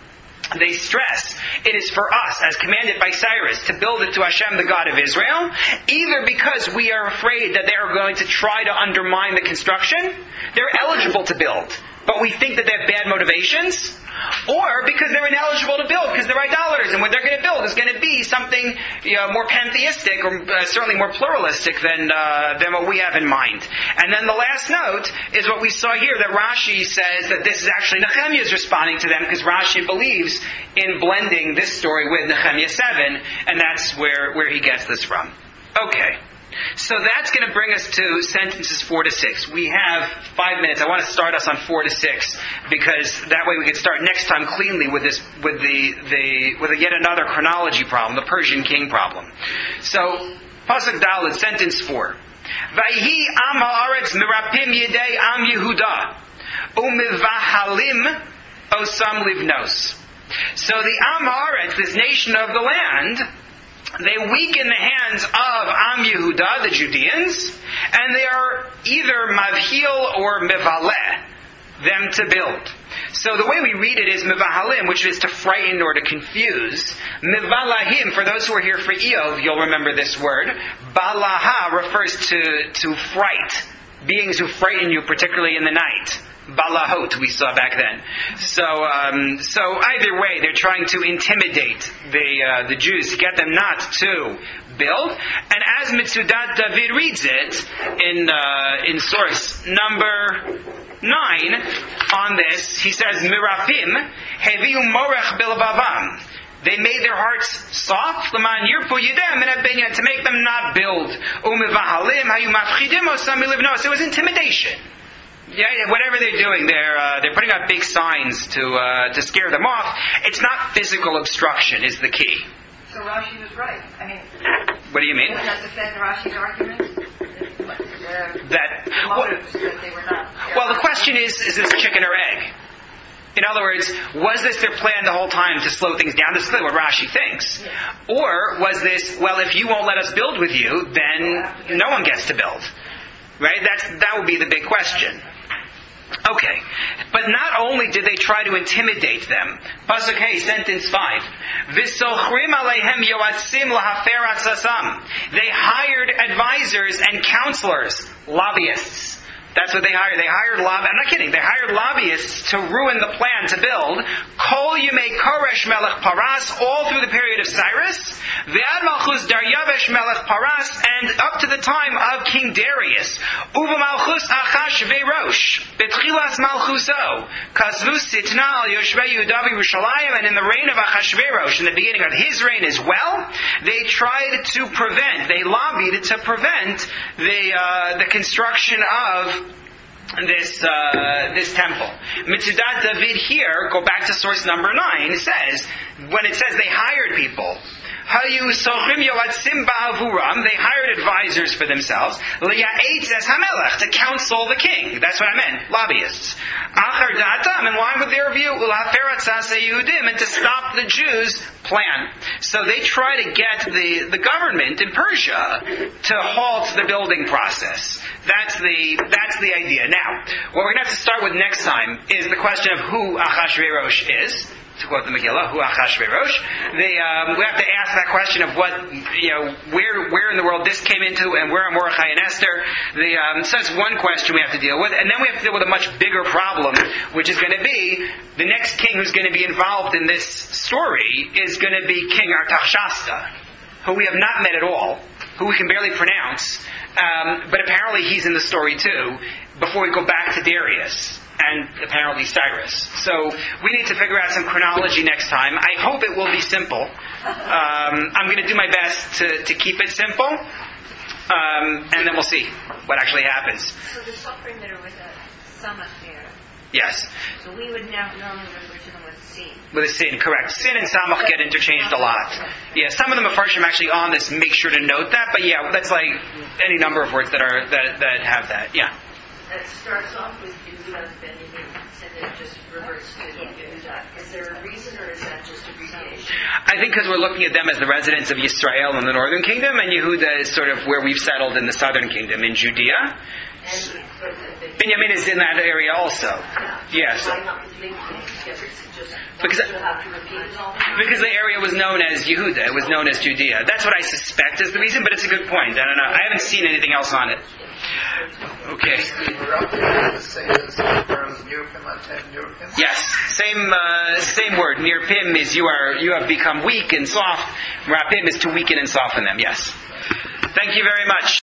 they stress it is for us, as commanded by Cyrus, to build it to Hashem, the God of Israel, either because we are afraid that they are going to try to undermine the construction. They're eligible to build, but we think that they have bad motivations, or because they're ineligible to build because they're idolaters, and what they're going to build is going to be something, you know, more pantheistic, or uh, certainly more pluralistic than uh, than what we have in mind. And then the last note is what we saw here, that Rashi says that this is actually Nehemiah is responding to them, because Rashi believes in blending this story with Nehemiah seven, and that's where, where he gets this from. Okay. So that's going to bring us to sentences four to six. We have five minutes. I want to start us on four to six, because that way we can start next time cleanly with this, with the, the with a yet another chronology problem, the Persian king problem. So Pasuk Dalet, sentence four. Vayhi am haaretz mirapim yedei am Yehuda umivahalim osam livnos. So the Am Haaretz, this nation of the land, they weaken the hands of Am Yehuda, the Judeans, and they are either mavhil or mivaleh, them to build. So the way we read it is mivahalim, which is to frighten or to confuse. Mivalahim, for those who are here for Eov, you'll remember this word. Balaha refers to, to fright, beings who frighten you, particularly in the night. Balahot, we saw back then. So, um, so either way, they're trying to intimidate the uh, the Jews to get them not to build. And as Mitzudat David reads it in uh, in source number nine on this, he says, "Mirafim heviu morech bilvavam." They made their hearts soft, l'man yirpu yidem, and to make them not build. Umivahalim hayu mafchidim osam milivnos. It was intimidation. Yeah, whatever they're doing, they're uh, they're putting up big signs to uh, to scare them off. It's not physical obstruction is the key. So Rashi was right. I mean, what do you mean? Does that defend Rashi's argument? The, that the motives well, that they were not. Well, the question is: is this chicken or egg? In other words, was this their plan the whole time to slow things down? This is clearly what Rashi thinks. Yeah. Or was this, well, if you won't let us build with you, then no one gets to build. Right? That's that would be the big question. Okay. But not only did they try to intimidate them, Pasuk Hey, sentence five. V'sochrim aleihem yoatzim lahaferat sasam. They hired advisors and counselors, lobbyists. That's what they hired. They hired lob. I'm not kidding. They hired lobbyists to ruin the plan to build. Kol Yemei Koresh Melech Paras, all through the period of Cyrus. Ve'ad Malchus Daryavesh Melech Paras, and up to the time of King Darius. Uva Malchus Achashverosh, Betchilas Malchuso, Kasvu Sitna al Yoshvei Yehuda v'Yerushalayim, and in the reign of Achashverosh, in the beginning of his reign as well, they tried to prevent, they lobbied to prevent the uh, the construction of this uh, this temple. Mitzudat David here, go back to source number nine, says, when it says they hired people, Hayu sochrim yoatzim ba'avuram, they hired advisors for themselves, liya'etz es hamelech, to counsel the king. That's what I meant, lobbyists. Achar datam, in line with their view, ula'aferat sase Yehudim, and to stop the Jews' plan. So they try to get the, the government in Persia to halt the building process. That's the that's the idea. Now, what we're going to have to start with next time is the question of who Achashverosh is. To quote the Megillah, who Achashverosh. They, um, we have to ask that question of what, you know, where where in the world this came into, and where are Mordechai and Esther. The, um, so that's one question we have to deal with, and then we have to deal with a much bigger problem, which is going to be the next king who's going to be involved in this story is going to be King Artaxerxes, who we have not met at all, who we can barely pronounce, um, but apparently he's in the story too. Before we go back to Darius. And apparently Cyrus. So we need to figure out some chronology next time. I hope it will be simple. Um, I'm going to do my best to, to keep it simple. Um, and then we'll see what actually happens. So the suffering that are with a summit there. Yes. So we would now normally refer to them with sin. With a sin, correct. Sin and samach get interchanged a lot. Yeah, some of them are first actually on this, make sure to note that. But yeah, that's like any number of words that are that, that have that. Yeah. It starts off with Yehuda and Benjamin, and then just reverts to Yehuda. Is there a reason, or is that just abbreviation? I think because we're looking at them as the residents of Yisrael in the northern kingdom, and Yehuda is sort of where we've settled in the southern kingdom, in Judea. And but the Benjamin is in that area also. Yes. Why not link them together? It's just Because- don't you have to repeat it all? Because the area was known as Yehuda. It was known as Judea. That's what I suspect is the reason, but it's a good point. I don't know. I haven't seen anything else on it. Okay. The same as the term Nirpim, Atem Nirpim? Yes. Same uh, same word. Nirpim is you are you have become weak and soft. Rapim is to weaken and soften them. Yes. Thank you very much.